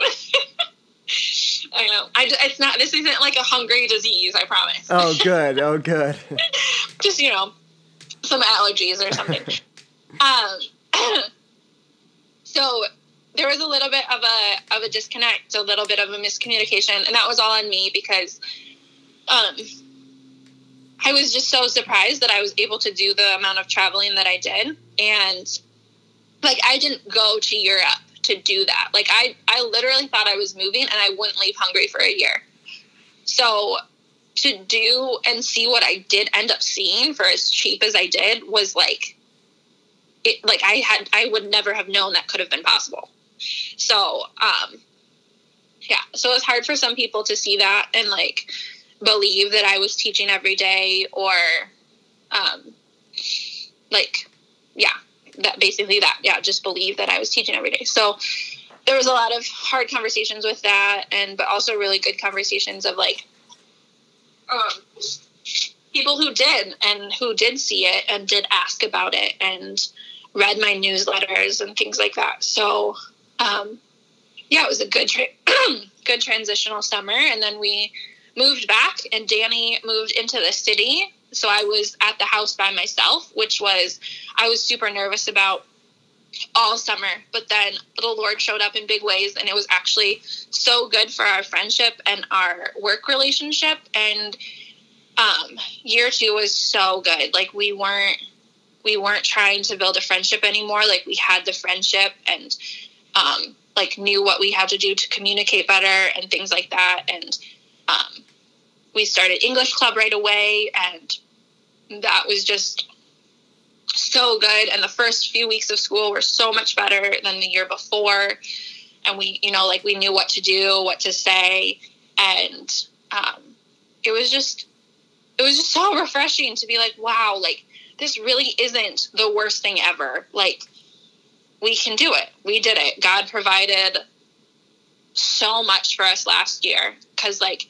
I know. I, it's not, this isn't like a hungry disease, I promise. Oh, good. Oh, good. Just, you know, some allergies or something. um, so there was a little bit of a, of a disconnect, a little bit of a miscommunication, and that was all on me, because, um, I was just so surprised that I was able to do the amount of traveling that I did. And like, I didn't go to Europe to do that. Like, I, I literally thought I was moving and I wouldn't leave Hungary for a year. So to do and see what I did end up seeing for as cheap as I did was like, it, like I had, I would never have known that could have been possible. So, um, yeah, so it was hard for some people to see that and like believe that I was teaching every day, or, um, like, yeah, that basically that, yeah, just believe that I was teaching every day. So, there was a lot of hard conversations with that, and but also really good conversations of like um, people who did and who did see it and did ask about it and read my newsletters and things like that. So um, yeah, it was a good tra- good transitional summer, and then we moved back, and Danny moved into the city. So I was at the house by myself, which was I was super nervous about all summer, but then the Lord showed up in big ways, and it was actually so good for our friendship and our work relationship. And um, year two was so good. Like we weren't, we weren't trying to build a friendship anymore. Like we had the friendship and um, like knew what we had to do to communicate better and things like that. And um, we started English club right away, and that was just so good. And the first few weeks of school were so much better than the year before. And we, you know, like we knew what to do, what to say. And um, it was just, it was just so refreshing to be like, wow, like this really isn't the worst thing ever. Like we can do it. We did it. God provided so much for us last year. Cause like,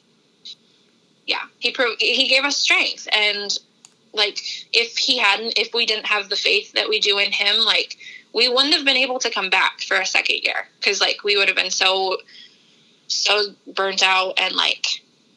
yeah, he, pro- he gave us strength. And like, if he hadn't, if we didn't have the faith that we do in him, like, we wouldn't have been able to come back for a second year. Because, like, we would have been so, so burnt out and, like,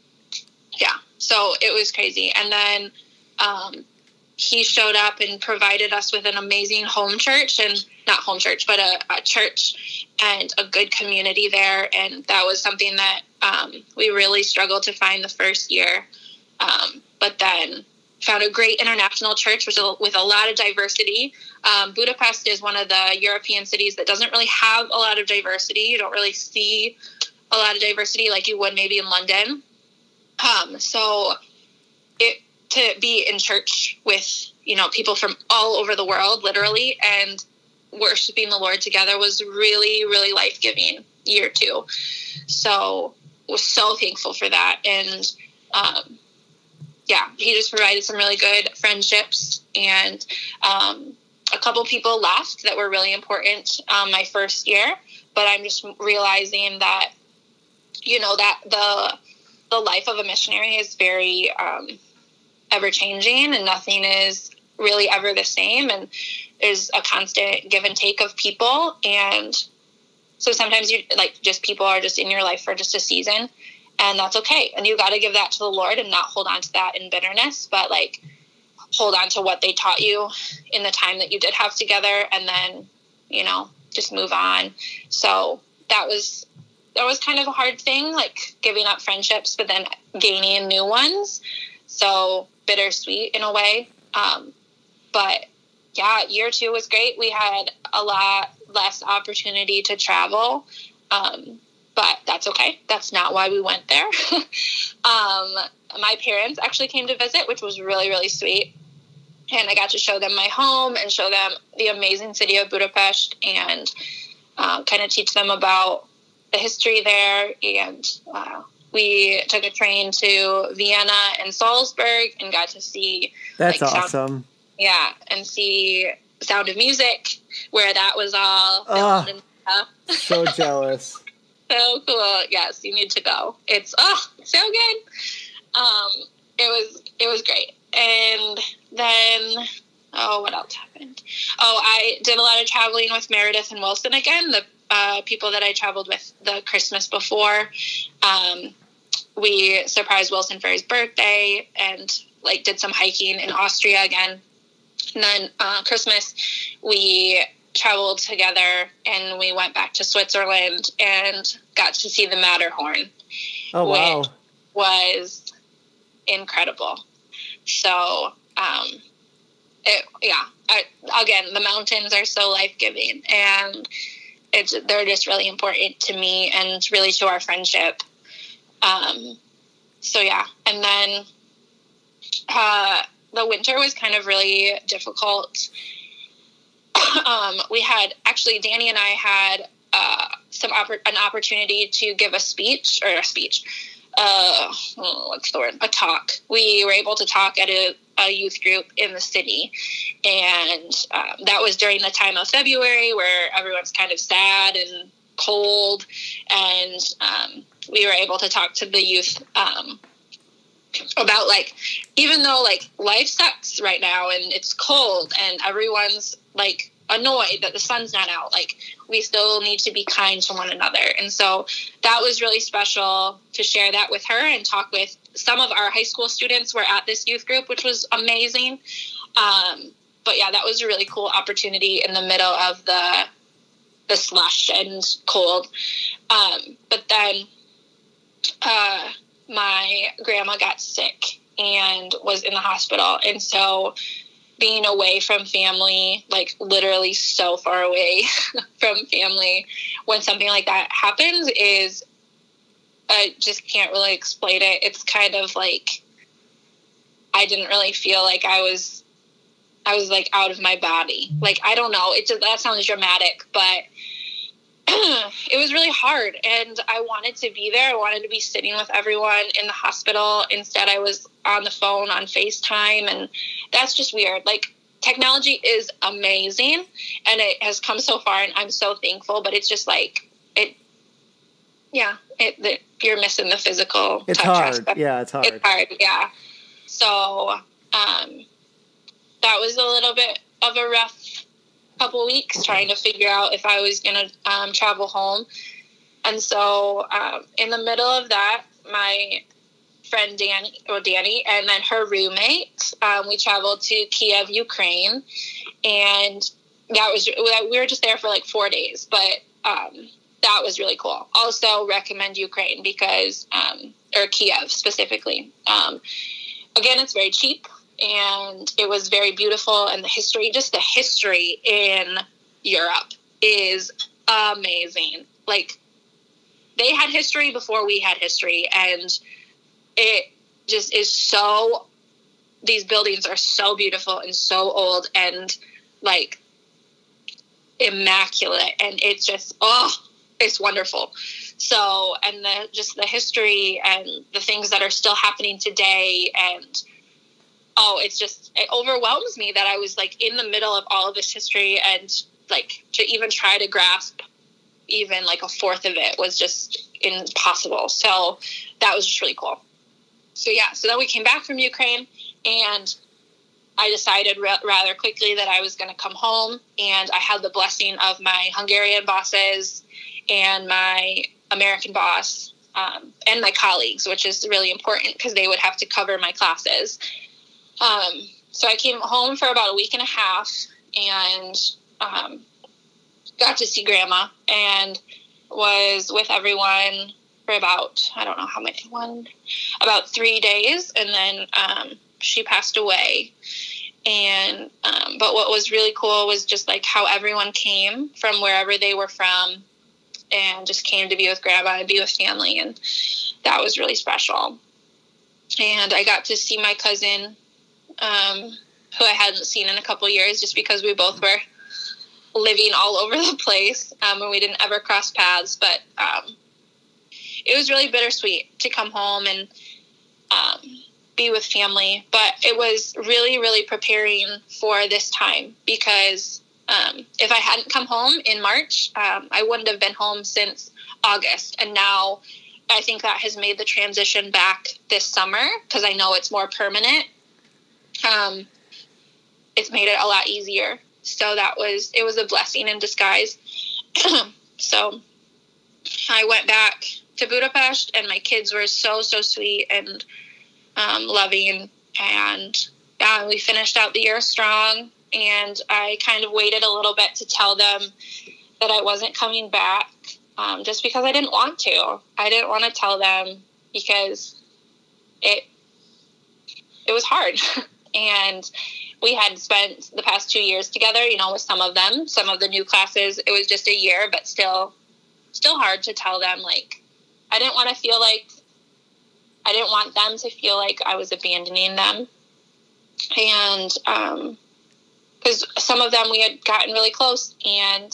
yeah. So it was crazy. And then um, he showed up and provided us with an amazing home church. And not home church, but a, a church and a good community there. And that was something that um, we really struggled to find the first year. Um, but then found a great international church with a, with a lot of diversity. Um, Budapest is one of the European cities that doesn't really have a lot of diversity. You don't really see a lot of diversity like you would maybe in London. Um, so it to be in church with, you know, people from all over the world, literally, and worshiping the Lord together was really, really life-giving year two. So was so thankful for that. And um yeah, he just provided some really good friendships, and um, a couple people left that were really important um, my first year. But I'm just realizing that, you know, that the the life of a missionary is very um, ever changing, and nothing is really ever the same. And there's a constant give and take of people, and so sometimes you like just people are just in your life for just a season. And that's okay. And you got to give that to the Lord and not hold on to that in bitterness, but like hold on to what they taught you in the time that you did have together, and then, you know, just move on. So that was, that was kind of a hard thing, like giving up friendships, but then gaining new ones. So bittersweet in a way. Um, but yeah, year two was great. We had a lot less opportunity to travel. Um, But that's okay. That's not why we went there. um, my parents actually came to visit, which was really, really sweet. And I got to show them my home and show them the amazing city of Budapest, and uh, kind of teach them about the history there. And uh, we took a train to Vienna and Salzburg and got to see. That's like, awesome. Sound, yeah, and see Sound of Music, where that was all filmed and stuff. So jealous. So cool. Yes, you need to go. It's oh so good. Um, it was it was great. And then oh, what else happened? Oh, I did a lot of traveling with Meredith and Wilson again, the uh, people that I traveled with the Christmas before. Um, we surprised Wilson for his birthday and like did some hiking in Austria again. And then uh, Christmas we traveled together, and we went back to Switzerland and got to see the Matterhorn. Oh, wow. Which was incredible. So, um, it, yeah, I, again, the mountains are so life-giving, and it's, they're just really important to me and really to our friendship. Um, so yeah. And then, uh, the winter was kind of really difficult. Um, we had actually Danny and I had uh, some oppor- an opportunity to give a speech or a speech. Uh, what's the word? A talk. We were able to talk at a, a youth group in the city, and um, that was during the time of February where everyone's kind of sad and cold, and um, we were able to talk to the youth um, about, like, even though, like, life sucks right now and it's cold and everyone's, like, annoyed that the sun's not out, like, we still need to be kind to one another. And so that was really special to share that with her and talk with some of our high school students were at this youth group, which was amazing. Um, but yeah, that was a really cool opportunity in the middle of the the slush and cold. Um, but then uh, my grandma got sick and was in the hospital. And so being away from family, like literally so far away from family when something like that happens is, I just can't really explain it. It's kind of like, I didn't really feel like I was, I was like out of my body. Like, I don't know. It just, that sounds dramatic, but it was really hard. And I wanted to be there. I wanted to be sitting with everyone in the hospital. Instead, I was on the phone on FaceTime. And that's just weird. Like, technology is amazing and it has come so far and I'm so thankful, but it's just like, it, yeah, it, the, you're missing the physical it's touch hard. aspect. Yeah, it's hard. It's hard. Yeah. So, um, that was a little bit of a rough couple weeks trying to figure out if I was going to um, travel home. And so um, in the middle of that, my friend Danny, or Danny, and then her roommate, um, we traveled to Kiev, Ukraine. And that was, we were just there for like four days, but um, that was really cool. Also recommend Ukraine because, um, or Kiev specifically. Um, again, it's very cheap. And it was very beautiful. And the history, just the history in Europe is amazing. Like, they had history before we had history. And it just is so, these buildings are so beautiful and so old and, like, immaculate. And it's just, oh, it's wonderful. So, and the just the history and the things that are still happening today, and oh, it's just, it overwhelms me that I was like in the middle of all of this history, and like to even try to grasp even like a fourth of it was just impossible. So that was just really cool. So yeah, so then we came back from Ukraine and I decided re- rather quickly that I was going to come home, and I had the blessing of my Hungarian bosses and my American boss um, and my colleagues, which is really important because they would have to cover my classes. Um, so I came home for about a week and a half and, um, got to see grandma and was with everyone for about, I don't know how many, one, about three days. And then, um, she passed away. And, um, but what was really cool was just like how everyone came from wherever they were from and just came to be with grandma and be with family. And that was really special. And I got to see my cousin, Um, who I hadn't seen in a couple of years just because we both were living all over the place, um, and we didn't ever cross paths, but, um, it was really bittersweet to come home and, um, be with family, but it was really, really preparing for this time because, um, if I hadn't come home in March, um, I wouldn't have been home since August. And now I think that has made the transition back this summer because I know it's more permanent. Um, it's made it a lot easier. So that was, it was a blessing in disguise. So I went back to Budapest and my kids were so, so sweet and, um, loving. And, uh, we finished out the year strong, and I kind of waited a little bit to tell them that I wasn't coming back, um, just because I didn't want to. I didn't want to tell them because it, it was hard. And we had spent the past two years together, you know, with some of them, some of the new classes. It was just a year, but still, still hard to tell them. Like, I didn't want to feel like, I didn't want them to feel like I was abandoning them. And, um, because some of them we had gotten really close, and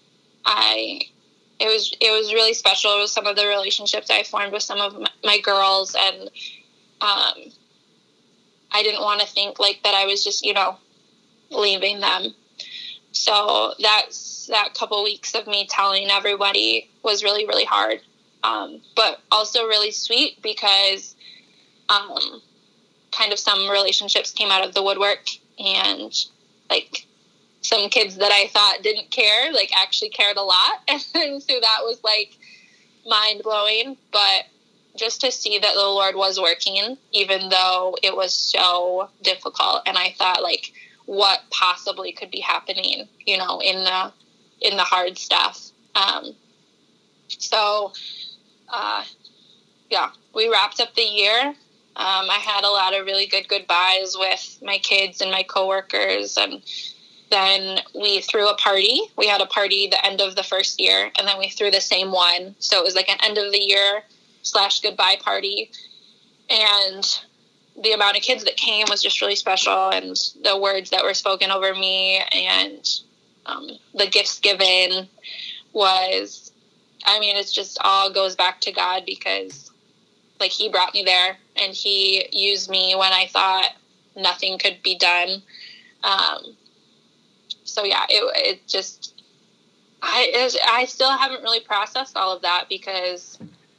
I, it was, it was really special. It was some of the relationships I formed with some of my, my girls, and, um, I didn't want to think like that I was just, you know, leaving them. so that's that couple weeks of me telling everybody was really, really hard. Um, but also really sweet because um, kind of some relationships came out of the woodwork, and like some kids that I thought didn't care, like actually cared a lot. And so that was like mind blowing, but just to see that the Lord was working, even though it was so difficult. And I thought like, what possibly could be happening, you know, in the, in the hard stuff. Um, so, uh, yeah, we wrapped up the year. Um, I had a lot of really good goodbyes with my kids and my coworkers, and then we threw a party. We had a party the end of the first year, and then we threw the same one. So it was like an end of the year slash goodbye party. And the amount of kids that came was just really special, and the words that were spoken over me and um, the gifts given was, I mean, it's just all goes back to God, because like he brought me there and he used me when I thought nothing could be done. Um, so yeah, it, it just, I, it, I still haven't really processed all of that, because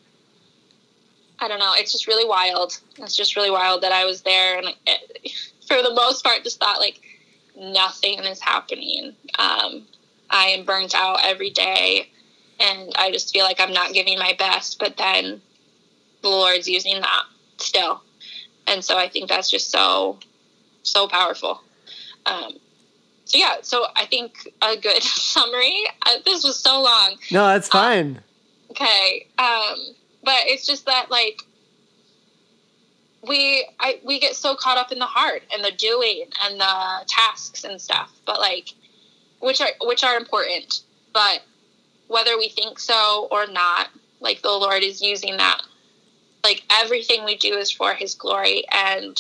I don't know, it's just really wild. It's just really wild that I was there, and it, for the most part, just thought like nothing is happening. Um, I am burnt out every day, and I just feel like I'm not giving my best, but then the Lord's using that still. And so I think that's just so, so powerful. Um, so yeah, so I think a good summary, uh, this was so long. No, that's fine. Um, okay. Um, but it's just that like, we, I, we get so caught up in the heart and the doing and the tasks and stuff, but like, which are, which are important, but whether we think so or not, like the Lord is using that. Like everything we do is for his glory. And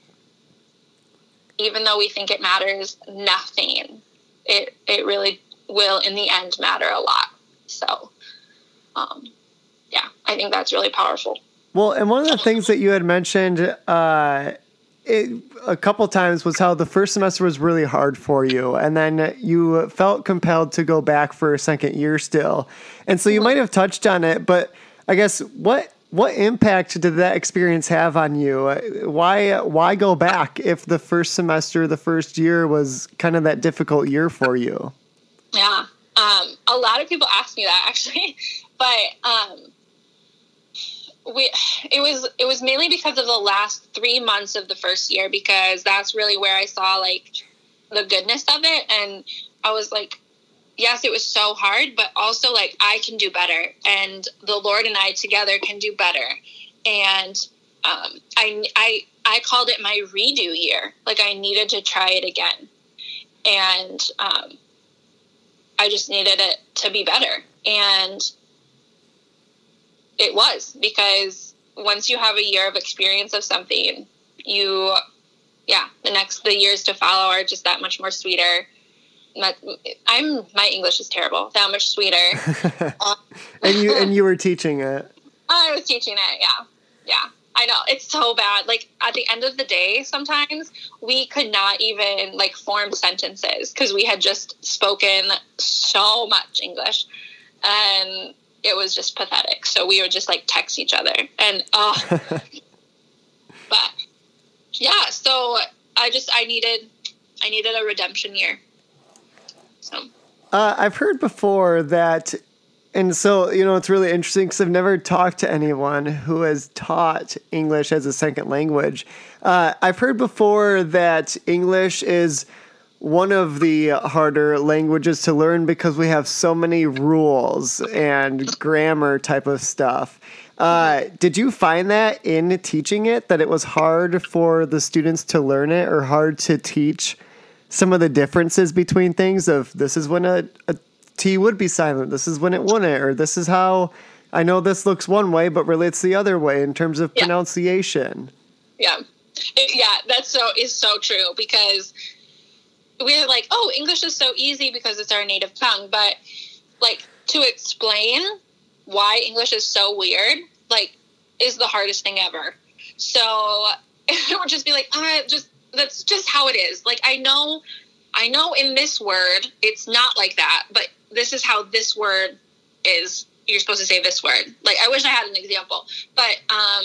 even though we think it matters nothing, it, it really will in the end matter a lot. So, um, yeah, I think that's really powerful. Well, and one of the things that you had mentioned, uh, it, a couple times was how the first semester was really hard for you, and then you felt compelled to go back for a second year still. And so you might have touched on it, but I guess what what impact did that experience have on you? Why why go back if the first semester, the first year was kind of that difficult year for you? Yeah, um, a lot of people ask me that actually, but um, we it was it was mainly because of the last three months of the first year, because that's really where I saw like the goodness of it, and I was like, yes, it was so hard, but also like I can do better, and the Lord and I together can do better. And um, I I I called it my redo year. Like I needed to try it again, and um, I just needed it to be better. And it was, because once you have a year of experience of something, you, yeah, the next, the years to follow are just that much more sweeter. I'm, my English is terrible, that much sweeter. um, and you, and you were teaching it. I was teaching it. Yeah. Yeah. I know, it's so bad. Like at the end of the day, sometimes we could not even like form sentences, because we had just spoken so much English, and it was just pathetic. So we would just like text each other, and oh, but yeah. So I just I needed I needed a redemption year. So uh, I've heard before that. And so, you know, it's really interesting because I've never talked to anyone who has taught English as a second language. Uh, I've heard before that English is one of the harder languages to learn because we have so many rules and grammar type of stuff. Uh, did you find that in teaching it, that it was hard for the students to learn it, or hard to teach some of the differences between things of this is when a, a T would be silent, this is when it wouldn't, or this is how I know this looks one way, but really it's the other way in terms of yeah. pronunciation. Yeah. It, yeah, that's so is so true, because we're like, oh, English is so easy because it's our native tongue. But like to explain why English is so weird, like is the hardest thing ever. So it would just be like, ah, just, that's just how it is. Like, I know I know in this word, it's not like that, but this is how this word is. You're supposed to say this word. Like, I wish I had an example, but, um,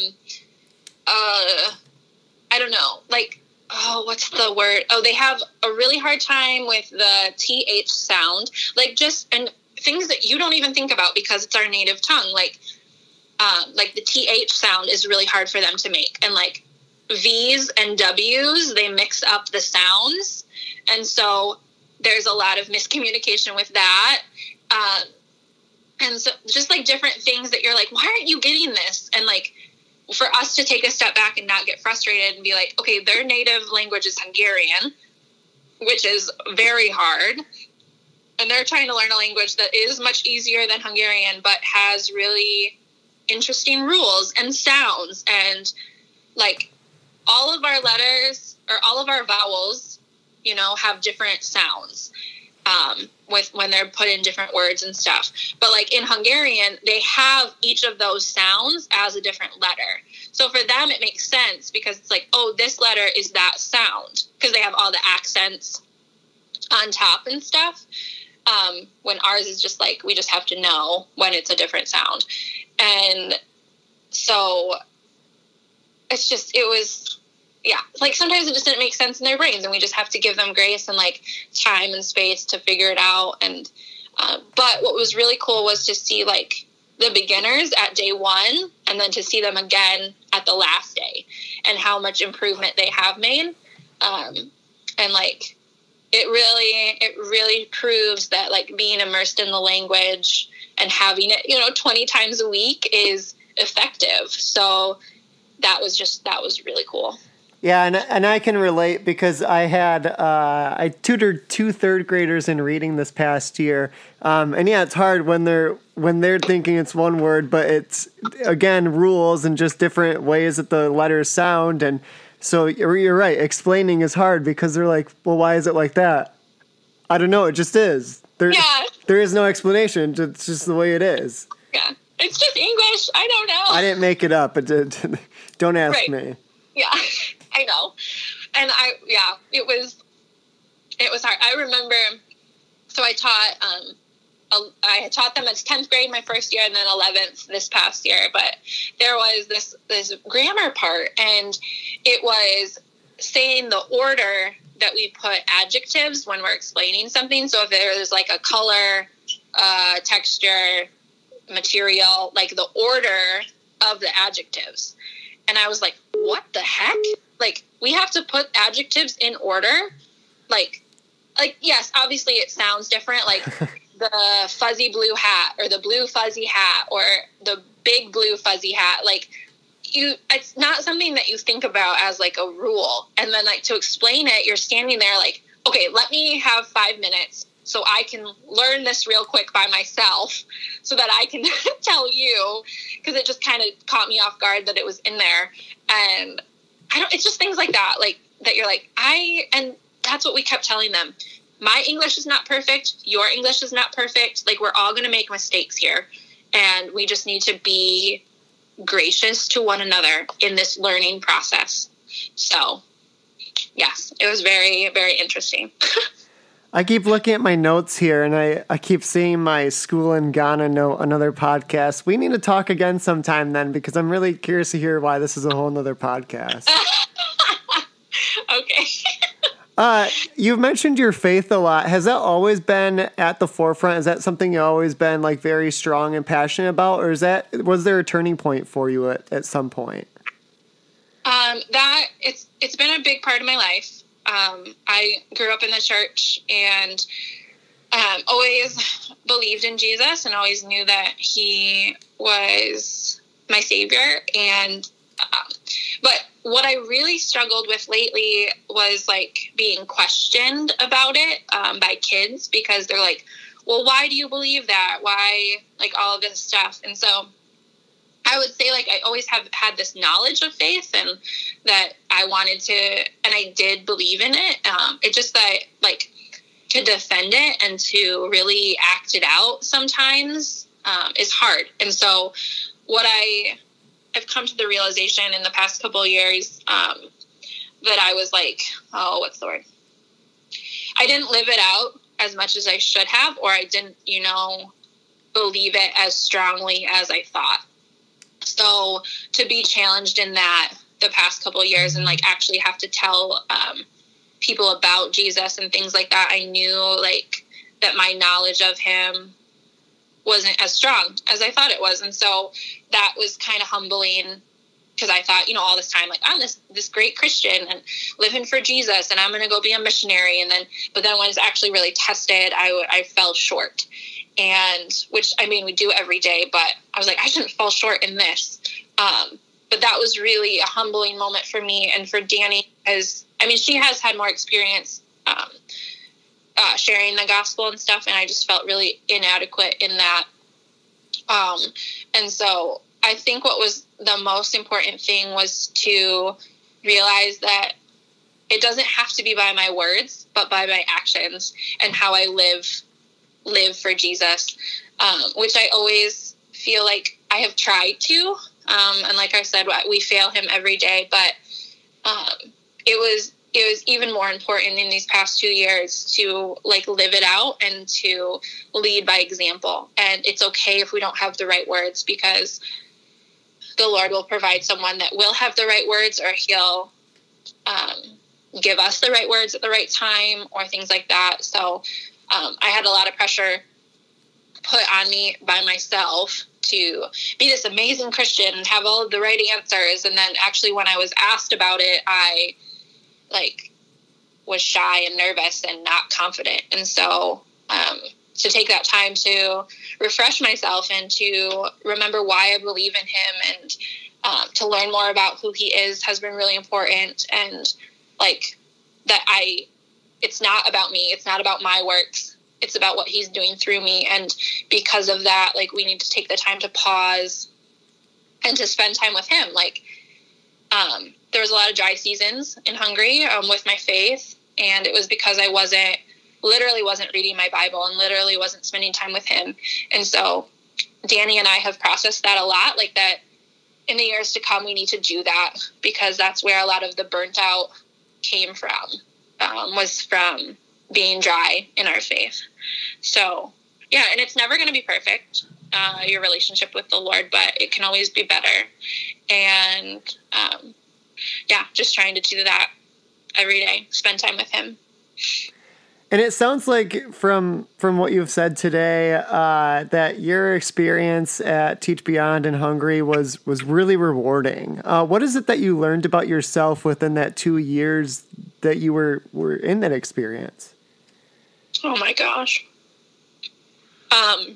uh, I don't know. Like, oh, what's the word? Oh, they have a really hard time with the T H sound. Like, just, and things that you don't even think about because it's our native tongue. Like, um, like the T H sound is really hard for them to make. And like V's and W's, they mix up the sounds. And so there's a lot of miscommunication with that. Um, and so just like different things that you're like, why aren't you getting this? And like, for us to take a step back and not get frustrated and be like, okay, their native language is Hungarian, which is very hard. And they're trying to learn a language that is much easier than Hungarian, but has really interesting rules and sounds. And like all of our letters or all of our vowels, you know, have different sounds. Um, with when they're put in different words and stuff. But like in Hungarian, they have each of those sounds as a different letter. So for them, it makes sense because it's like, oh, this letter is that sound because they have all the accents on top and stuff. Um, when ours is just like, we just have to know when it's a different sound. And so it's just, it was, yeah, like sometimes it just didn't make sense in their brains and we just have to give them grace and like time and space to figure it out. And, uh, but what was really cool was to see like the beginners at day one and then to see them again at the last day and how much improvement they have made. Um, and like, it really, it really proves that like being immersed in the language and having it, you know, twenty times a week is effective. So that was just, that was really cool. Yeah, and and I can relate because I had uh, I tutored two third graders in reading this past year, um, and yeah, it's hard when they're when they're thinking it's one word, but it's again rules and just different ways that the letters sound, and so you're, you're right. Explaining is hard because they're like, well, why is it like that? I don't know. It just is. There, yeah. there is no explanation. It's just the way it is. Yeah, it's just English. I don't know. I didn't make it up. It did. Don't ask right. me. Yeah. I know. And I, yeah, it was, it was hard. I remember, so I taught, um, a, I had taught them as tenth grade my first year and then eleventh this past year, but there was this, this grammar part and it was saying the order that we put adjectives when we're explaining something. So if there's like a color, uh, texture, material, like the order of the adjectives. And I was like, what the heck? Like, we have to put adjectives in order. Like, like yes, obviously it sounds different. Like the fuzzy blue hat or the blue fuzzy hat or the big blue fuzzy hat. Like, you, it's not something that you think about as like a rule. And then like to explain it, you're standing there like, okay, let me have five minutes so I can learn this real quick by myself so that I can tell you, because it just kind of caught me off guard that it was in there. And I don't, it's just things like that, like that you're like, I, and that's what we kept telling them. My English is not perfect. Your English is not perfect. Like, we're all going to make mistakes here. And we just need to be gracious to one another in this learning process. So yes, it was very, very interesting. I keep looking at my notes here, and I, I keep seeing my School in Ghana note, another podcast. We need to talk again sometime then, because I'm really curious to hear why this is a whole nother podcast. Okay. uh, you've mentioned your faith a lot. Has that always been at the forefront? Is that something you've always been like very strong and passionate about, or is that was there a turning point for you at, at some point? Um, that it's it's been a big part of my life. Um, I grew up in the church and um, always believed in Jesus and always knew that he was my savior. And, um, but what I really struggled with lately was like being questioned about it um, by kids, because they're like, well, why do you believe that? Why, like all of this stuff? And so I would say, like, I always have had this knowledge of faith and that I wanted to, and I did believe in it. Um, it just that, like, to defend it and to really act it out sometimes um, is hard. And so what I have come to the realization in the past couple of years um, that I was like, oh, what's the word? I didn't live it out as much as I should have, or I didn't, you know, believe it as strongly as I thought. So to be challenged in that the past couple of years and like actually have to tell um, people about Jesus and things like that, I knew like that my knowledge of him wasn't as strong as I thought it was. And so that was kind of humbling, because I thought, you know, all this time, like, I'm this, this great Christian and living for Jesus, and I'm going to go be a missionary. And then, but then when it's actually really tested, I, I fell short. And which, I mean, we do every day, but I was like, I shouldn't fall short in this. Um, but that was really a humbling moment for me and for Danny, because, I mean, she has had more experience um, uh, sharing the gospel and stuff, and I just felt really inadequate in that. Um, and so I think what was the most important thing was to realize that it doesn't have to be by my words, but by my actions and how I live, live for Jesus, um, which I always feel like I have tried to. Um, and like I said, we fail him every day, but um, it was it was even more important in these past two years to like live it out and to lead by example. And it's okay if we don't have the right words, because the Lord will provide someone that will have the right words, or he'll um, give us the right words at the right time, or things like that. So um, I had a lot of pressure put on me by myself to be this amazing Christian and have all of the right answers. And then actually when I was asked about it, I like was shy and nervous and not confident. And so um, to take that time to refresh myself and to remember why I believe in him, and um, to learn more about who he is has been really important. And like that I, it's not about me. It's not about my works. It's about what he's doing through me. And because of that, like we need to take the time to pause and to spend time with him. Like um, there was a lot of dry seasons in Hungary um, with my faith. And it was because I wasn't, literally wasn't reading my Bible and literally wasn't spending time with him. And so Danny and I have processed that a lot, like that in the years to come, we need to do that, because that's where a lot of the burnt out came from, um, was from being dry in our faith. So yeah, and it's never going to be perfect, uh, your relationship with the Lord, but it can always be better. And um, yeah, just trying to do that every day, spend time with him. And it sounds like from from what you've said today, uh, that your experience at Teach Beyond in Hungary was was really rewarding. Uh, what is it that you learned about yourself within that two years that you were, were in that experience? Oh my gosh. Um,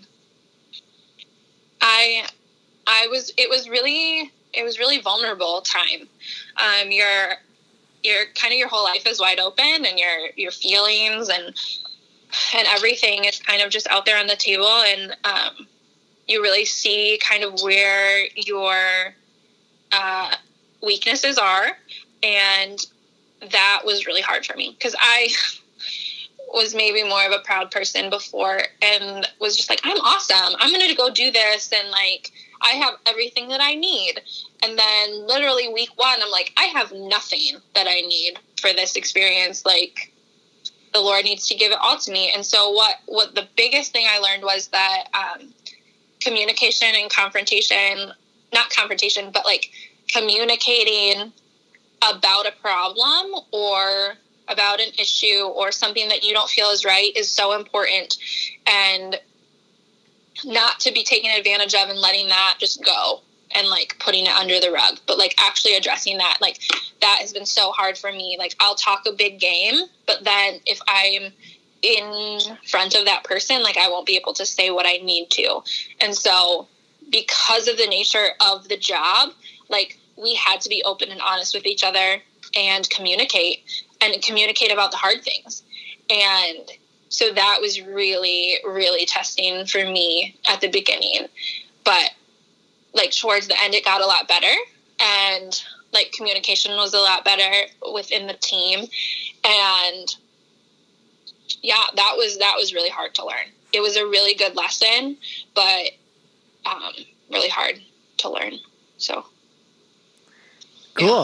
I I was it was really it was really vulnerable time. Um, you're Your kind of your whole life is wide open, and your your feelings and and everything is kind of just out there on the table, and um, you really see kind of where your uh, weaknesses are, and that was really hard for me, because I was maybe more of a proud person before, and was just like, I'm awesome, I'm going to go do this, and like I have everything that I need. And then literally week one, I'm like, I have nothing that I need for this experience. Like the Lord needs to give it all to me. And so what, what the biggest thing I learned was that um, communication and confrontation, not confrontation, but like communicating about a problem or about an issue or something that you don't feel is right is so important, and not to be taken advantage of and letting that just go and like putting it under the rug, but like actually addressing that. Like that has been so hard for me. Like I'll talk a big game, but then if I'm in front of that person, like I won't be able to say what I need to. And so because of the nature of the job, like we had to be open and honest with each other and communicate and communicate about the hard things. And so that was really, really testing for me at the beginning. But like towards the end, it got a lot better, and like communication was a lot better within the team. And yeah, that was, that was really hard to learn. It was a really good lesson, but um, really hard to learn. So. Cool.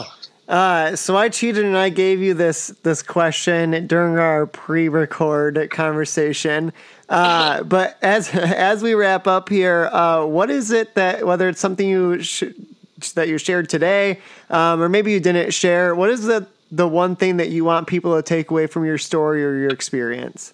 Uh, so I cheated and I gave you this this question during our pre-record conversation. Uh, but as as we wrap up here, uh, what is it that, whether it's something you sh- that you shared today, um, or maybe you didn't share, what is the the one thing that you want people to take away from your story or your experience?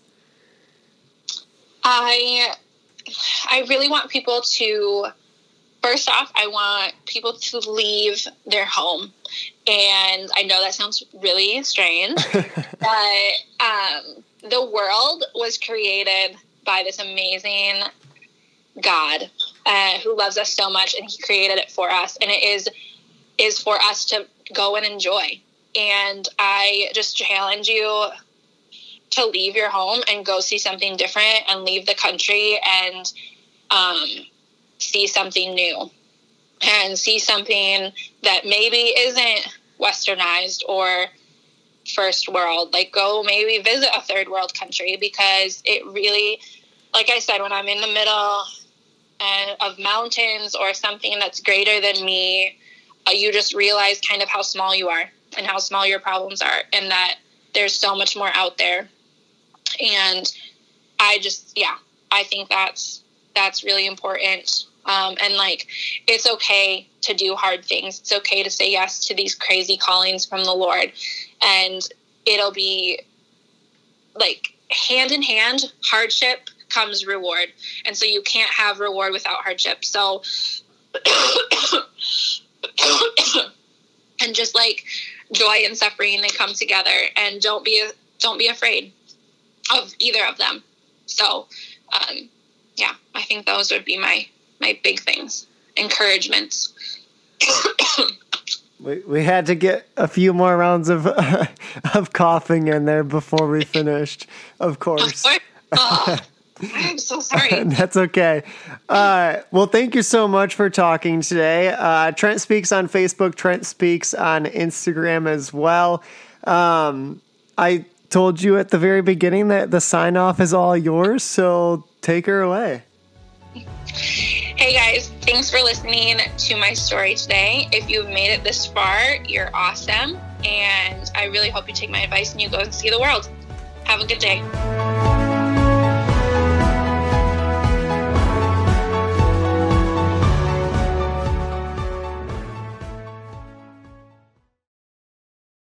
I I really want people to. First off, I want people to leave their home. And I know that sounds really strange, but um, the world was created by this amazing God uh, who loves us so much, and he created it for us. And it is is for us to go and enjoy. And I just challenge you to leave your home and go see something different, and leave the country and um see something new and see something that maybe isn't westernized or first world. Like, go maybe visit a third world country, because it really, like I said, when I'm in the middle uh, of mountains or something that's greater than me, uh, you just realize kind of how small you are and how small your problems are, and that there's so much more out there. And I just, yeah, I think that's that's really important. Um, and like, it's okay to do hard things. It's okay to say yes to these crazy callings from the Lord, and it'll be like hand in hand. Hardship comes reward. And so you can't have reward without hardship. So, and just like joy and suffering, they come together, and don't be, don't be afraid of either of them. So, um, yeah, I think those would be my, my big things. Encouragements. we we had to get a few more rounds of uh, of coughing in there before we finished, of course. Oh, I'm so sorry. That's okay. Uh, well, thank you so much for talking today. Uh, Trent Speaks on Facebook. Trent Speaks on Instagram as well. Um, I told you at the very beginning that the sign off is all yours, so take her away. Hey guys, thanks for listening to my story today. If you've made it this far, you're awesome. And I really hope you take my advice and you go and see the world. Have a good day.